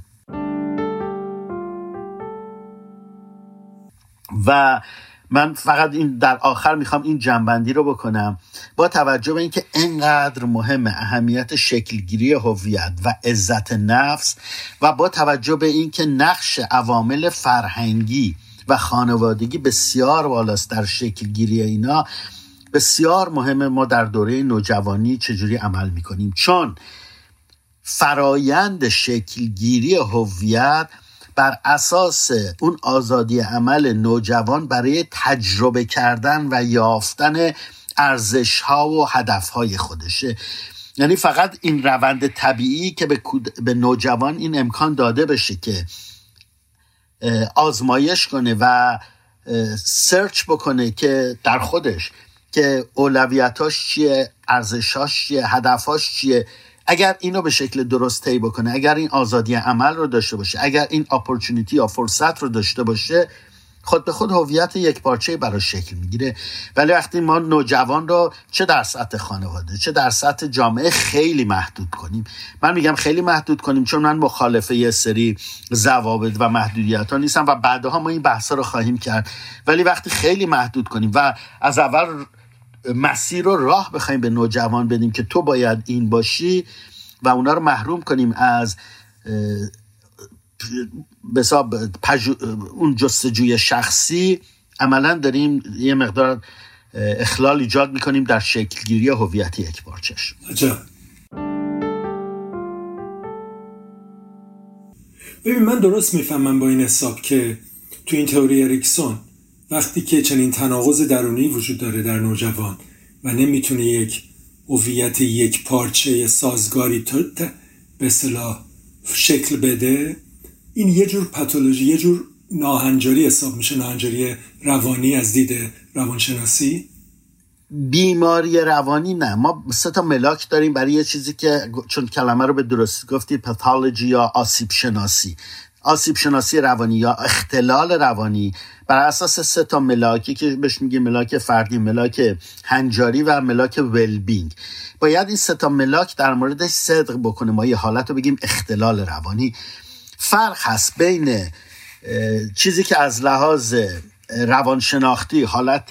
Speaker 2: و من فقط این در آخر میخوام این جنبندی رو بکنم، با توجه به اینکه اینقدر مهمه اهمیت شکلگیری هویت و عزت نفس، و با توجه به اینکه نقش عوامل فرهنگی و خانوادگی بسیار بالاست در شکلگیری اینا، بسیار مهمه ما در دوره نوجوانی چجوری عمل میکنیم، چون فرایند شکلگیری هویت بر اساس اون آزادی عمل نوجوان برای تجربه کردن و یافتن ارزش‌ها و هدف‌های خودشه. یعنی فقط این روند طبیعی که به, به نوجوان این امکان داده بشه که آزمایش کنه و سرچ بکنه که در خودش که اولویتاش چیه، ارزشاش چیه، هدفاش چیه، اگر اینو به شکل درست طی بکنه، اگر این آزادی عمل رو داشته باشه، اگر این اپورتونیتی یا فرصت رو داشته باشه، خود به خود هویت یک پارچه براش شکل میگیره. ولی وقتی ما نوجوان رو چه در سطح خانواده چه در سطح جامعه خیلی محدود کنیم، من میگم خیلی محدود کنیم چون من مخالف یه سری ضوابط و محدودیت ها نیستم و بعدها ما این بحثا رو خواهیم کرد، ولی وقتی خیلی محدود کنیم و از اول مسیر رو راه بخوایم به نوجوان بدیم که تو باید این باشی و اونا رو محروم کنیم از به حساب اون جستجوی شخصی، عملا داریم یه مقدار اخلال ایجاد میکنیم در شکلگیری هویت یک پارچش.
Speaker 1: عجب. ببین من درست میفهمم با این حساب که تو این تئوری اریکسون وقتی که چنین تناقض درونی وجود داره در نوجوان و نمیتونه یک هویت یک پارچه سازگاری به اصطلاح شکل بده، این یه جور پاتولوژی، یه جور ناهنجاری حساب میشه، ناهنجاری روانی از دید روانشناسی.
Speaker 2: بیماری روانی نه، ما سه تا ملاک داریم برای یه چیزی که چون کلمه رو به درستی گفتی پاتولوژی یا آسیب شناسی. آسیب شناسی روانی یا اختلال روانی بر اساس سه تا ملاکی که بهش میگیم ملاک فردی، ملاک هنجاری و ملاک ویلبینگ، باید این سه تا ملاک در موردش صدق بکنه ما یه حالت رو بگیم اختلال روانی. فرق هست بین چیزی که از لحاظ روانشناختی حالت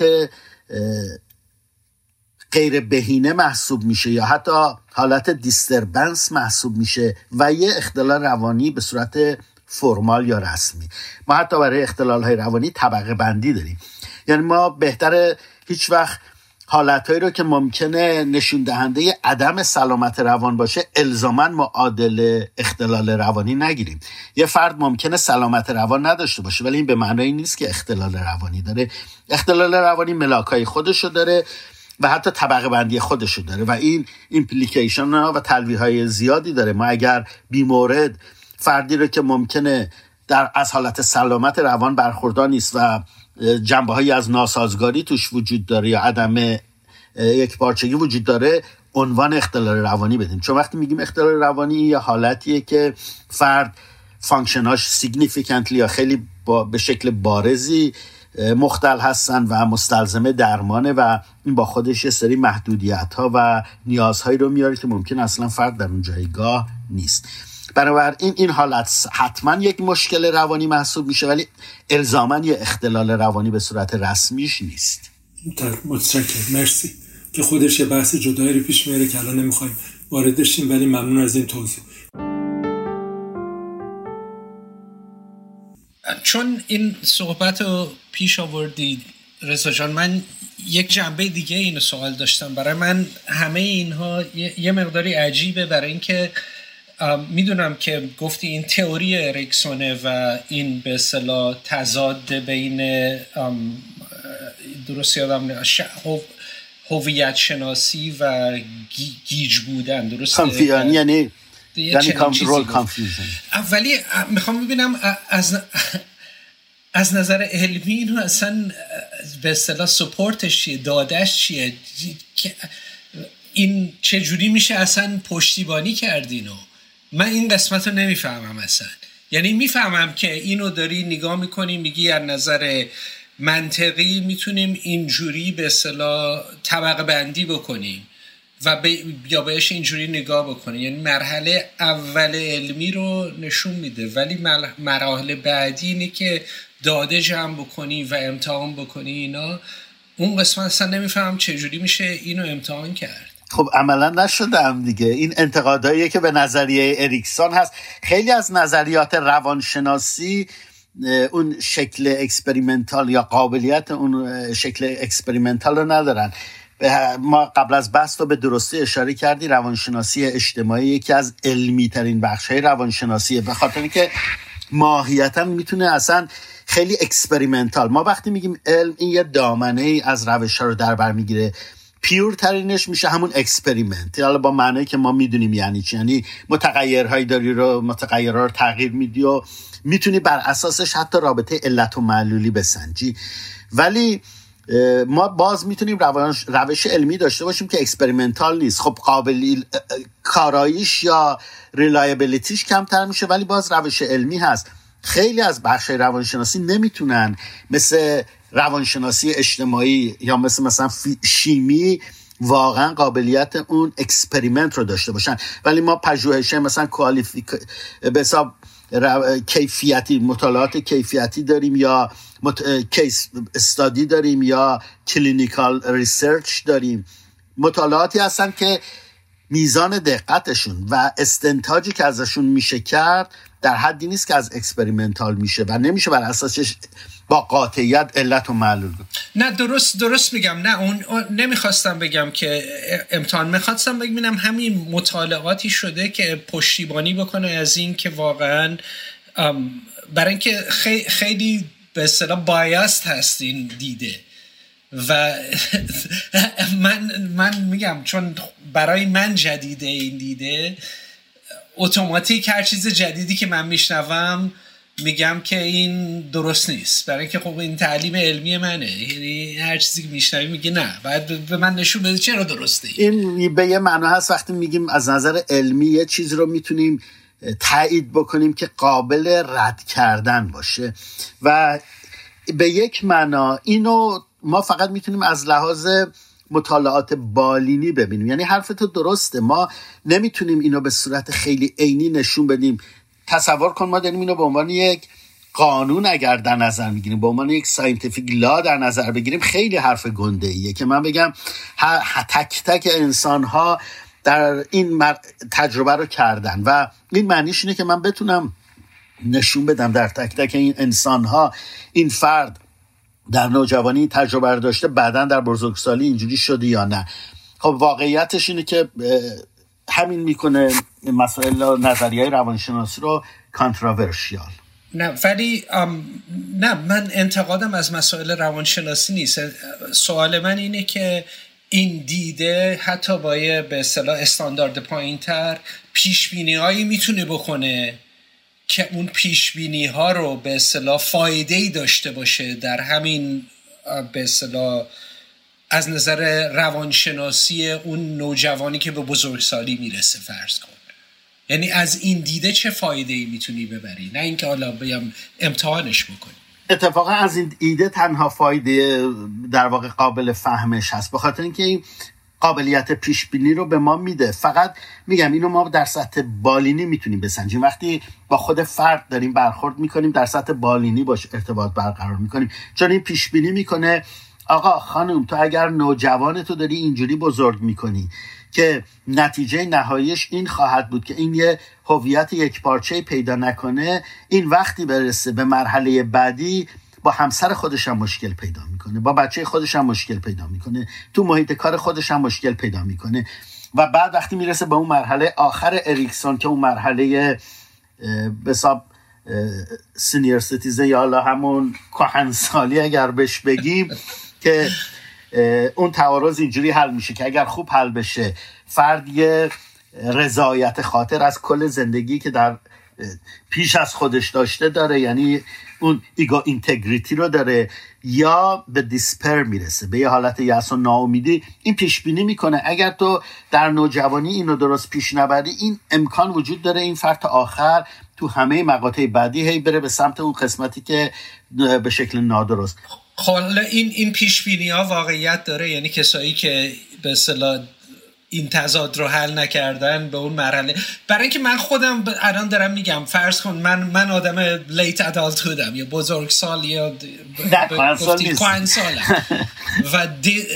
Speaker 2: غیر بهینه محسوب میشه یا حتی حالت دیستربنس محسوب میشه و یه اختلال روانی به صورت فرمال یا رسمی. ما حتی برای اختلال‌های روانی طبقه بندی داریم، یعنی ما بهتره هیچ وقت حالتهایی رو که ممکنه نشون دهنده عدم سلامت روان باشه الزاماً معادل اختلال روانی نگیریم. یه فرد ممکنه سلامت روان نداشته باشه ولی این به معنی نیست که اختلال روانی داره. اختلال روانی ملاکای خودشو داره و حتی طبقه بندی خودشو داره و این ایمپلیکیشن ها و تلویح های زیادی داره. ما اگر بیمورد فردی رو که ممکنه در از حالت سلامت روان برخوردار نیست و جنبه هایی از ناسازگاری توش وجود داره یا عدم یک پارچگی وجود داره عنوان اختلال روانی بدیم. چون وقتی میگیم اختلال روانی یه حالتیه که فرد فانکشناش سیگنیفیکنتلی یا خیلی با به شکل بارزی مختل هستن و مستلزم درمانه و این با خودش یه سری محدودیت ها و نیازهایی رو میاره که ممکن اصلا فرد در اون جایگاه نیست. بنابراین این حالت حتما یک مشکل روانی محسوب میشه ولی الزاماً یه اختلال روانی به صورت رسمیش نیست.
Speaker 1: متشکرم، مرسی که خودش یه بحث جدایی رو پیش میاره که الان نمیخوایم واردش شیم ولی ممنون از این توضیح.
Speaker 4: چون این صحبت رو پیش آوردید رضا جان، من یک جنبه دیگه این سوال داشتم. برای من همه اینها یه مقداری عجیبه برای اینکه میدونم که گفتی این تئوری اریکسونه و این به اصطلاح تضاد بین درست یادم هویت شناسی و گیج بودن، درست
Speaker 2: کانفیوژن یعنی یعنی رول کانفیوژن.
Speaker 4: ولی میخوام ببینم از از نظر علمی اینو اصلا به اصطلاح سپورتش چیه، دادش چیه، این چه جوری میشه اصلا پشتیبانی کردینو؟ من این قسمت رو نمیفهمم اصلا. یعنی میفهمم که اینو داری نگاه میکنی میگی از نظر منطقی میتونیم اینجوری به اصطلاح طبقه بندی بکنیم و ب... یا بهش اینجوری نگاه بکنیم، یعنی مرحله اول علمی رو نشون میده ولی مراحل بعدی اینه که داده جمع بکنی و امتحان بکنی اینا. اون قسمت اصلا نمیفهمم چجوری میشه اینو امتحان کرد.
Speaker 2: خب عملا نشدم دیگه. این انتقاداییه که به نظریه اریکسون هست. خیلی از نظریات روانشناسی اون شکل اکسپریمنتال یا قابلیت اون شکل اکسپریمنتال رو ندارن. ما قبل از بحث رو به درستی اشاره کردی، روانشناسی اجتماعی یکی از علمی ترین بخش‌های روانشناسیه به خاطر اینکه ماهیتاً میتونه اصلا خیلی اکسپریمنتال. ما وقتی میگیم علم این یه دامنه‌ای از روش‌ها رو در بر میگیره، پیور ترینش میشه همون اکسپریمنت. حالا با معنی که ما میدونیم یعنی چی، یعنی متغیرهایی داری رو متغیرها رو تغییر میدی و میتونی بر اساسش حتی رابطه علت و معلولی بسنجی. ولی ما باز میتونیم روش علمی داشته باشیم که اکسپریمنتال نیست. خب قابلی کاراییش یا ریلایبیلیتیش کمتر میشه ولی باز روش علمی هست. خیلی از بخشای روانشناسی نمیتونن مثل روانشناسی اجتماعی یا مثل مثلا شیمی واقعا قابلیت اون اکسپریمنت رو داشته باشن، ولی ما پژوهش مثلا کوالیفیک به حساب کیفیتی مطالعات کیفیتی داریم یا مت... کیس استادی داریم یا کلینیکال ریسرچ داریم. مطالعاتی هستن که میزان دقتشون و استنتاجی که ازشون میشه کرد در حدی نیست که از اکسپریمنتال میشه و نمیشه بر اساسش با قاطعیت علت و معلول.
Speaker 4: نه درست درست میگم. نه اون, اون نمیخواستم بگم که امتحان، میخواستم بگم همین مطالعاتی شده که پشتیبانی بکنه از این که واقعا برای اینکه خی خیلی به اصطلاح بایاست هست این دیده و من من میگم چون برای من جدیده این دیده، اتوماتیک هر چیز جدیدی که من میشنوم میگم که این درست نیست، برای اینکه خب این تعلیم علمی منه. یعنی هر چیزی که میشنوی میگه نه، باید به من نشون بده چرا درسته.
Speaker 2: این به یه معنی هست وقتی میگیم از نظر علمی یه چیز رو میتونیم تایید بکنیم که قابل رد کردن باشه و به یک معنا اینو ما فقط میتونیم از لحاظ مطالعات بالینی ببینیم. یعنی حرف تو درسته، ما نمیتونیم اینو به صورت خیلی عینی نشون بدیم. تصور کن ما داریم اینو به عنوان یک قانون اگر در نظر میگیریم، به عنوان یک ساینتیفیک لا در نظر بگیریم، خیلی حرف گنده ایه که من بگم تک تک انسان ها در این تجربه رو کردن و این معنیش اینه که من بتونم نشون بدم در تک تک این انسان ها این فرد در نوجوانی تجربه رو داشته بعداً در بزرگسالی اینجوری شده یا نه. خب واقعیتش اینه که همین میکنه مسائل نظریه‌های روانشناسی رو کانتراورشیال.
Speaker 4: نه ولی نه من انتقادم از مسائل روانشناسی نیست. سوال من اینه که این دیده حتی با یه به اصطلاح استاندارد پایین‌تر پیشبینی‌هایی میتونه بکنه که اون پیشبینی‌ها رو به اصطلاح فایده‌ای داشته باشه در همین به اصطلاح از نظر روانشناسی اون نوجوانی که به بزرگسالی میرسه فرض کن. یعنی از این دیده چه فایده‌ای میتونی ببری، نه اینکه حالا بگم امتحانش بکنی.
Speaker 2: اتفاقا از این ایده تنها فایده در واقع قابل فهمش هست، به خاطر اینکه این قابلیت پیش بینی رو به ما میده. فقط میگم اینو ما در سطح بالینی میتونیم بسنجیم. وقتی با خود فرد داریم برخورد میکنیم در سطح بالینی باش ارتباط برقرار میکنیم، چون این پیش بینی میکنه آقا خانم تو اگر نوجوان تو داری اینجوری بزرگ میکنی که نتیجه نهاییش این خواهد بود که این یه هویت یک پارچه پیدا نکنه، این وقتی برسه به مرحله بعدی با همسر خودش هم مشکل پیدا میکنه، با بچه خودش هم مشکل پیدا میکنه، تو محیط کار خودش هم مشکل پیدا میکنه و بعد وقتی میرسه به اون مرحله آخر اریکسون که اون مرحله به حساب سینیر سیتیزن یا حالا همون کهنسالی اگر بهش بگیم که اون تعارض اینجوری حل میشه که اگر خوب حل بشه فرد یه رضایت خاطر از کل زندگی که در پیش از خودش داشته داره، یعنی اون ایگو اینتگریتی رو داره، یا به دیسپر میرسه، به یه حالت یأس و ناامیدی. این پیش بینی میکنه اگر تو در نوجوانی اینو درست پیش نبری این امکان وجود داره این فرد تا آخر تو همه مقاطع بعدی هی بره به سمت اون قسمتی که به شکل نادرست.
Speaker 4: حالا این این پیش بینی ها واقعیت داره؟ یعنی کسایی که به اصطلاح این تضاد رو حل نکردن به اون مرحله، برای اینکه من خودم الان دارم میگم فرض کن من من آدم لیت ادالتهودم یا بزرگسال یا گفتی کهنسالم و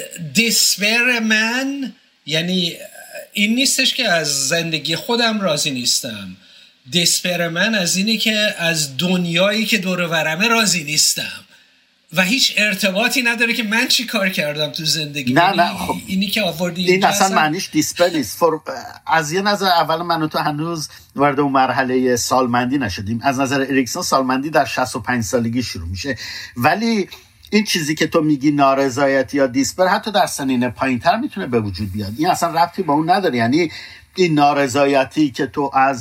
Speaker 4: دیسپر من یعنی این نیستش که از زندگی خودم راضی نیستم، دیسپر من از اینه که از دنیایی که دور و برمه راضی نیستم و هیچ ارتباطی نداره که من چی کار کردم تو زندگی.
Speaker 2: نه نه خب
Speaker 4: اینی که آوردی
Speaker 2: این اصلا معنیش دیسپل نیست. از یه نظر اول من و تو هنوز وارد اون مرحله سالمندی نشدیم. از نظر اریکسون سالمندی در شصت و پنج سالگی شروع میشه، ولی این چیزی که تو میگی نارضایتی یا دیسپر حتی در سنین پایین‌تر میتونه به وجود بیاد. این اصلا ربطی با اون نداره. یعنی این نارضایتی که تو از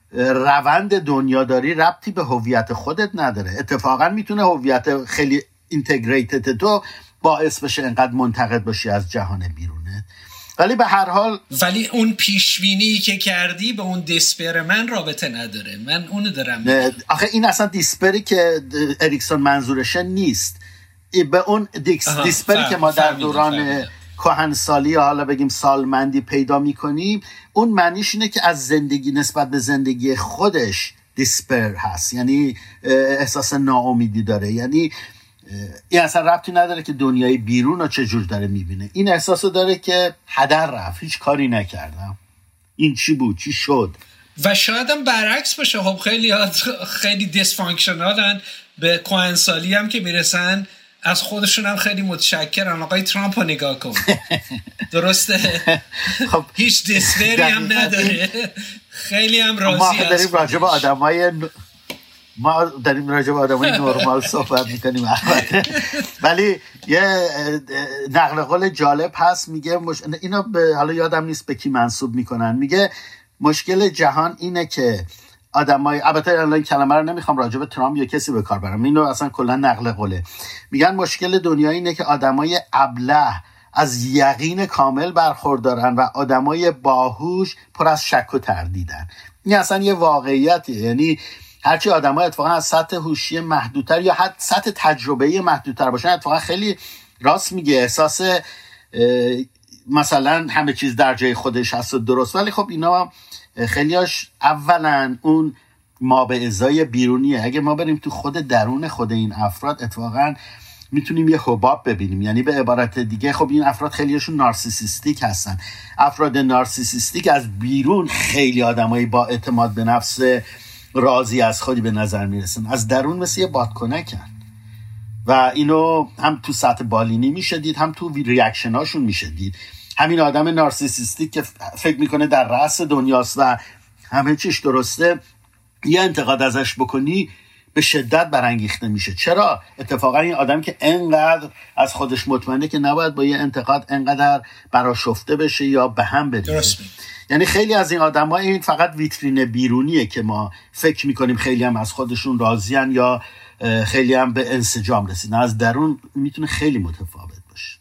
Speaker 2: روند دنیا داری ربطی به هویت خودت نداره. اتفاقا میتونه هویت خیلی اینتگریتد تو باعث بشه انقدر منتقد باشی از جهان بیرونه. ولی به هر حال
Speaker 4: ولی اون پیشبینی که کردی به اون دیسپر من رابطه نداره. من اونو دارم.
Speaker 2: آخه این اصلا دیسپری که اریکسون منظورشه نیست. به اون دیکس دیسپری که ما در دوران کهنسالی حالا بگیم سالمندی پیدا میکنیم، اون معنیش اینه که از زندگی نسبت به زندگی خودش دیسپر هست، یعنی احساس ناامیدی داره. یعنی این اصلا ربطی نداره که دنیای بیرون رو چجور داره میبینه، این احساسو داره که هدر رفت، هیچ کاری نکردم، این چی بود چی شد.
Speaker 4: و شاید هم برعکس باشه. خب خیلی خیلی دیسفانکشنالن، به کهنسالی هم که میرسن از خودشون هم خیلی متشکرن. آقای ترامپ رو نگاه کن درسته؟ خب هیچ دیسپری هم نداره، خیلی هم راضی
Speaker 2: است. ما داریم راجع به آدمای ما داریم راجع به آدمای نرمال صحبت میکنیم ولی یه نقل قول جالب هست میگه مش... اینا به... حالا یادم نیست به کی منسوب میکنن، میگه مشکل جهان اینه که آدمای، البته الان این کلمه رو نمیخوام راجع به ترامپ یا کسی به کار برم، اینو اصلا کلا نقل قوله، میگن مشکل دنیا اینه که آدمای ابله از یقین کامل برخوردارن و آدمای باهوش پر از شک و تردیدن. این اصلا یه واقعیته. یعنی هرچی آدم‌ها اتفاقا از سطح هوشی محدودتر یا حتی سطح تجربه‌ای محدودتر باشن، اتفاقا خیلی راست میگه، احساس مثلا همه چیز در جای خودش هست و درست، ولی خب اینا خیلیاش اولا اون ما به ازای بیرونیه. اگه ما بریم تو خود درون خود این افراد اتفاقا میتونیم یه حباب ببینیم. یعنی به عبارت دیگه خب این افراد خیلیشون نارسیسیستیک هستن. افراد نارسیسیستیک از بیرون خیلی آدمایی با اعتماد به نفس راضی از خودی به نظر میرسن، از درون مثل یه بادکنکن. و اینو هم تو سطح بالینی میشه دید، هم تو ریاکشن هاشون میشه دید. همین آدم نارسیسیستیک که فکر میکنه در رأس دنیاست و همه چیش درسته، یه انتقاد ازش بکنی به شدت برانگیخته میشه. چرا؟ اتفاقا این آدم که انقدر از خودش مطمئنه که نباید با یه انتقاد انقدر براشفته بشه یا به هم بریزه. یعنی خیلی از این آدم‌ها این فقط ویترین بیرونیه که ما فکر میکنیم خیلی هم از خودشون راضیان یا خیلی هم به انسجام رسیدن، از درون میتونه خیلی متفاوت باشه.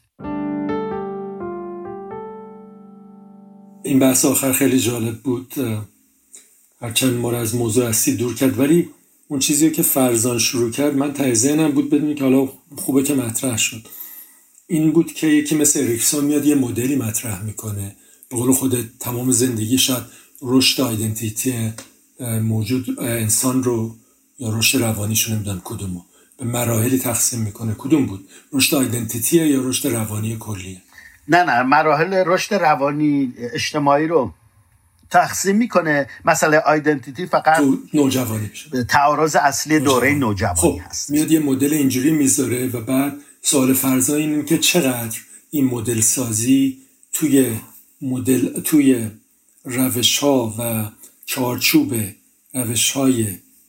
Speaker 1: این بحث آخر خیلی جالب بود، هرچند ما رو از موضوع اصلی دور کرد، ولی اون چیزی که فرزان شروع کرد من ته ذهنم بود، بدونی که حالا خوبه که مطرح شد، این بود که یکی مثل اریکسون میاد یه مدلی مطرح میکنه، به قول خودت تمام زندگی شاید رشد آیدنتیتی موجود انسان رو یا رشد روانیشون نمیدونم کدومو به مراحلی تقسیم میکنه. کدوم بود؟ رشد آیدنتیتیه یا رشد روانی کلیه؟
Speaker 2: نه نه مراحل رشد روانی اجتماعی رو تقسیم میکنه. مثلا آیدنتیتی فقط
Speaker 1: تو نوجوانی میشه،
Speaker 2: تعارض اصلی دوره نوجوانی
Speaker 1: خب،
Speaker 2: هست.
Speaker 1: میاد یه مدل اینجوری میذاره و بعد سوال فرضا اینه که چقدر این مدل سازی توی مدل توی روش‌ها و چارچوب روش‌های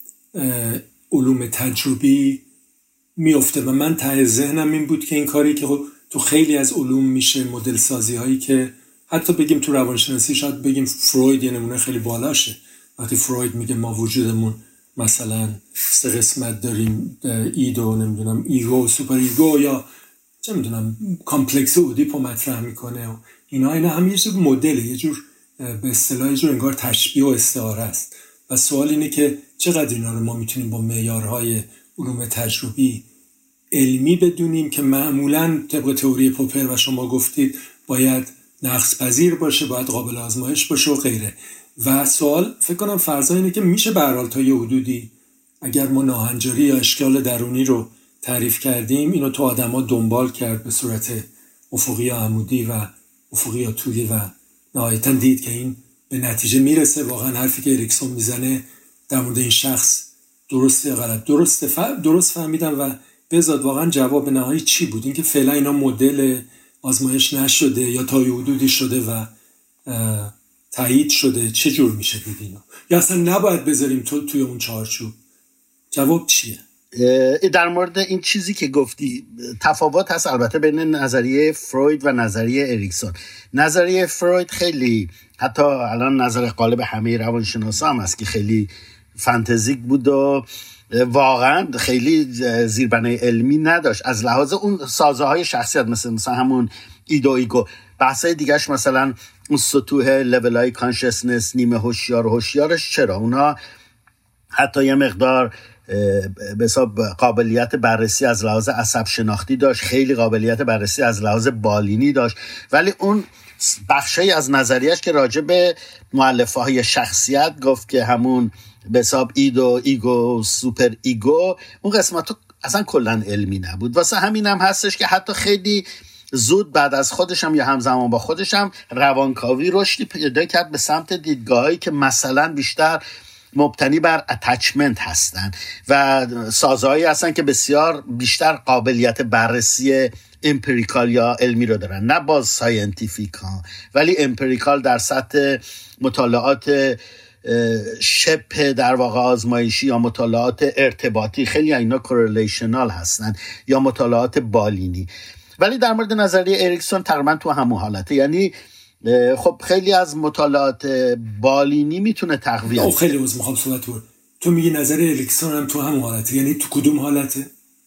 Speaker 1: علوم تجربی میفته. و من ته ذهنم این بود که این کاری که تو خیلی از علوم میشه، مدل سازی هایی که حتی بگیم تو روانشناسی شاید بگیم فروید یه نمونه خیلی بالاشه. وقتی فروید میگه ما وجودمون مثلا سه قسمت داریم، ایدو نمیدونم ایگو، سوپر ایگو یا چه میدونم کامپلکس و ادیپو مطرح میکنه و اینا اینا هم یه جور مدله، یه جور به اصطلاح یه جور انگار تشبیه و استعاره است. و سوال اینه که چقدر اینا رو ما میتونیم با معیارهای علوم تجربی علمی بدونیم که معمولاً طبق تئوری پوپر و شما گفتید باید نقص پذیر باشه، باید قابل آزمایش باشه و غیره. و سوال فکر کنم فرضا اینه که میشه به هر حال تا یه حدودی اگر ما ناهنجاری یا اشکال درونی رو تعریف کردیم اینو تو آدما دنبال کرد به صورت افقی یا عمودی و افقی یا طولی و نهایتاً دید که این به نتیجه میرسه. واقعا حرفی که اریکسون میزنه در مورد این شخص درسته یا غلط، درسته ف... درست فهمیدم و بذات واقعا جواب نهایی چی بود؟ اینکه فعلا اینا مدل آزمایش نشده یا تا حدودی شده و تایید شده، چه جور میشه دید اینا؟ یا اصلا نباید بذاریم تو توی اون چارچوب؟ جواب چیه؟
Speaker 2: در مورد این چیزی که گفتی تفاوت هست البته بین نظریه فروید و نظریه اریکسون. نظریه فروید خیلی حتی الان نظر غالب همه روانشناسا هم هست که خیلی فانتزیک بود و واقعا خیلی زیربنای علمی نداشت از لحاظ اون سازه های شخصیت، مثل مثلا همون ایدو ایگو. بحثای دیگهش مثلا اون سطوح لول های کانشسنس، نیمه هوشیار و هوشیارش، چرا اونا حتی یه مقدار به حساب قابلیت بررسی از لحاظ عصب شناختی داشت، خیلی قابلیت بررسی از لحاظ بالینی داشت، ولی اون بخشی از نظریش که راجع به مؤلفه‌های شخصیت گفت که همون به حساب ایدو ایگو سوپر ایگو، اون قسمت اصلا کلا علمی نبود. واسه همین هم هستش که حتی خیلی زود بعد از خودشم یا همزمان با خودشم روانکاوی رشدی پیدا کرد به سمت دیدگاهایی که مثلا بیشتر مبتنی بر اتچمنت هستن و سازهایی هستن که بسیار بیشتر قابلیت بررسی امپریکال یا علمی رو دارن، نه باز ساینتیفیک ها ولی امپریکال در سطح مطالعات شبه در واقع آزمایشی یا مطالعات ارتباطی، خیلی اینا کورلیشنال هستن یا مطالعات بالینی. ولی در مورد نظریه اریکسون تقریبا تو همون حالته، یعنی خب خیلی از مطالعات بالینی میتونه تقویت.
Speaker 1: او خیلی از مخاب صحبت بود. تو میگی نظریه اریکسون هم تو همون حالته، یعنی تو کدوم حالته؟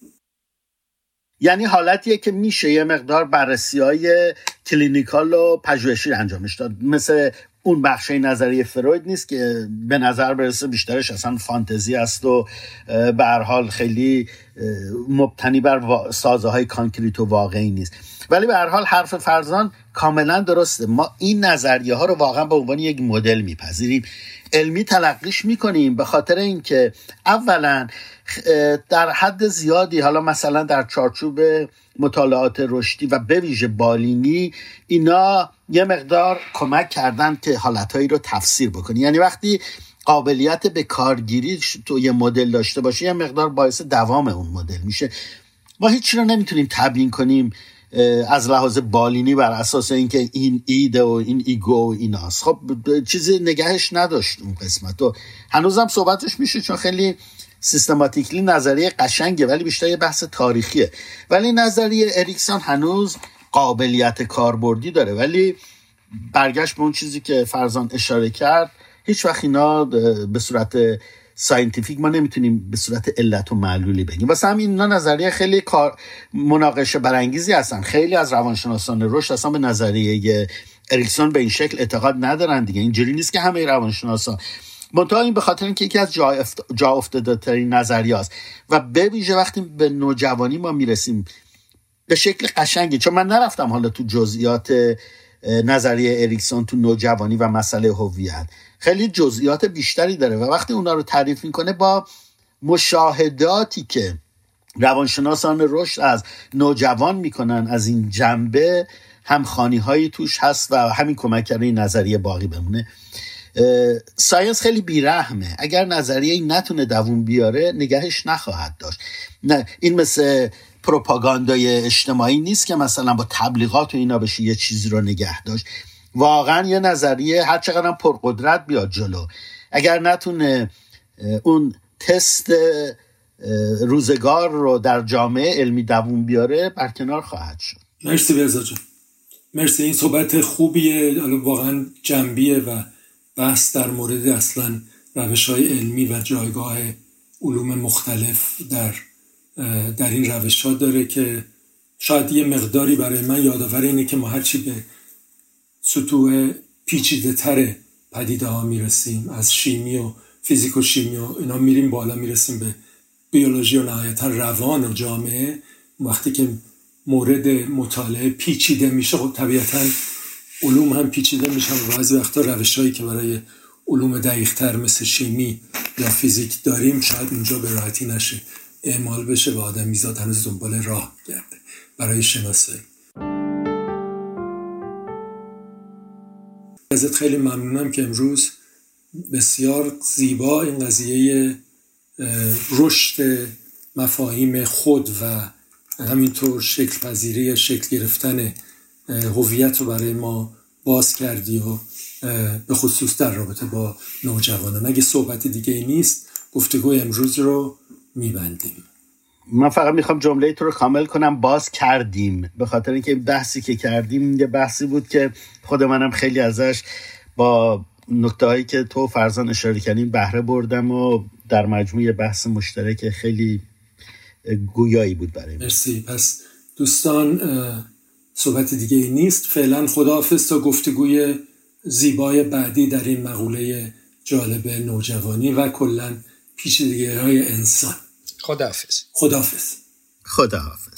Speaker 2: یعنی حالتیه که میشه یه مقدار بررسی‌های کلینیکال و پژوهشی انجامش داد، مثل اون بخشی نظریه فروید نیست که به نظر برسه بیشترش اصلا فانتزی است و به هر حال خیلی مبتنی بر سازه‌های کانکریت و واقعی نیست. ولی به هر حال حرف فرزان کاملا درسته. ما این نظریه ها رو واقعا به عنوان یک مدل میپذیریم، علمی تلقیش میکنیم، به خاطر اینکه اولا در حد زیادی حالا مثلا در چارچوب مطالعات رشدی و به ویژه بالینی اینا یه مقدار کمک کردن که حالتهایی رو تفسیر بکنی. یعنی وقتی قابلیت به کارگیری تو یه مدل داشته باشه یه مقدار باعث دوام اون مدل میشه. ما هیچ رو نمیتونیم تبیین کنیم از لحاظ بالینی بر اساس اینکه این ایده و این ایگو و ایناست. خب چیزی نگهش نداشت اون قسمت و هنوزم صحبتش میشه چون خیلی سیستماتیکلی نظریه قشنگه ولی بیشتر یه بحث تاریخیه. ولی نظریه اریکسون هنوز قابلیت کاربردی داره، ولی برگشت به اون چیزی که فرزان اشاره کرد، هیچ وقت اینا به صورت ساینتیفیک ما نمیتونیم به صورت علت و معلولی بگیم. واسه همین اینا نظریه خیلی کار مناقشه برانگیزی هستن. خیلی از روانشناسان رشد اصلا به نظریه اریکسون به این شکل اعتقاد ندارن دیگه. اینجوری نیست که همه روانشناسا، منتها این به خاطر اینکه یکی از جا, افت... جا افتاده ترین نظریه است و به ویژه وقتی به نوجوانی ما میرسیم به شکل قشنگی، چون من نرفتم حالا تو جزئیات نظریه اریکسون تو نوجوانی و مسئله هویت، خیلی جزئیات بیشتری داره و وقتی اونا رو تعریف میکنه با مشاهداتی که روانشناسان رشد از نوجوان میکنن از این جنبه همخوانی هایی توش هست و همین کمک کرده این نظریه باقی بمونه. ساینس خیلی بیرحمه، اگر نظریه این نتونه دووم بیاره نگهش نخواهد داشت. نه این مثل پروپاگاندای اجتماعی نیست که مثلا با تبلیغات و اینا بشه یه چیزی رو نگه داشت. واقعا یه نظریه هر چقدر هم پرقدرت بیاد جلو، اگر نتونه اون تست روزگار رو در جامعه علمی دووم بیاره برکنار خواهد شد.
Speaker 1: مرسی بهزاد جان، مرسی. این صحبت خوبیه، واقعا جنبیه و بحث در مورد اصلا روش‌های علمی و جایگاه علوم مختلف در در این روش‌ها داره که شاید یه مقداری برای من یادآور اینه که ما هرچی به سطوح پیچیده تر پدیده ها میرسیم، از شیمی و فیزیک و شیمی و اینا میریم بالا، میرسیم به بیولوژی و نهایتا روان و جامعه، وقتی که مورد مطالعه پیچیده میشه خب طبیعتا علوم هم پیچیده میشن و بعضی وقتا روش‌هایی که برای علوم دقیق‌تر مثل شیمی یا فیزیک داریم شاید اونجا به راحتی نشه اعمال بشه و آدمیزاد هنوز دنبال راه گرده برای شناسایی. ازت خیلی ممنونم که امروز بسیار زیبا این قضیه رشد مفاهیم خود و همینطور شکل پذیری شکل گرفتن هویت رو برای ما باز کردی و به خصوص در رابطه با نوجوانان. اگه صحبت دیگه ای نیست گفتگو امروز رو میبندیم.
Speaker 2: من فقط میخوام جمله تو رو کامل کنم، باز کردیم، به خاطر اینکه بحثی که کردیم یه بحثی بود که خود منم خیلی ازش با نکته هایی که تو فرزان اشاره کردیم بهره بردم و در مجموع بحث مشترک خیلی گویایی بود برای من.
Speaker 1: مرسی. پس دوستان صحبت دیگه ای نیست، فعلا خداحافظ تا گفتگوی زیبای بعدی در این مقوله جالب نوجوانی و کلاً پیچیدگی‌های انسان.
Speaker 4: خداحافظ.
Speaker 1: خداحافظ.
Speaker 2: خداحافظ.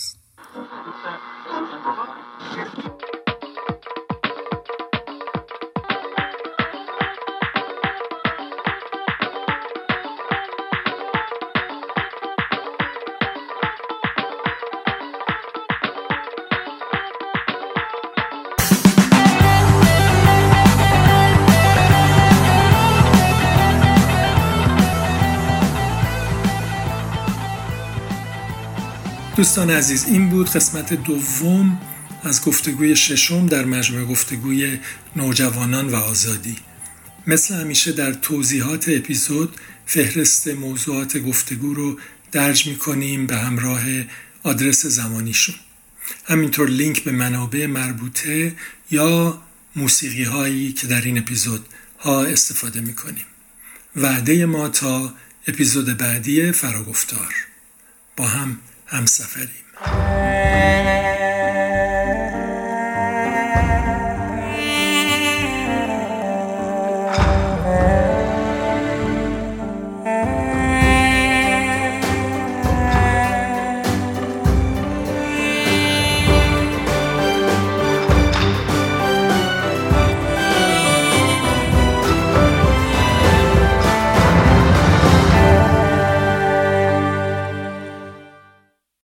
Speaker 1: دوستان عزیز، این بود قسمت دوم از گفتگوی ششم در مجموعه گفتگوی نوجوانان و آزادی. مثل همیشه در توضیحات اپیزود فهرست موضوعات گفتگو رو درج می‌کنیم به همراه آدرس زمانیشون. همینطور لینک به منابع مربوطه یا موسیقی هایی که در این اپیزود ها استفاده می‌کنیم. وعده ما تا اپیزود بعدی فراگفتار. با هم همسفریم.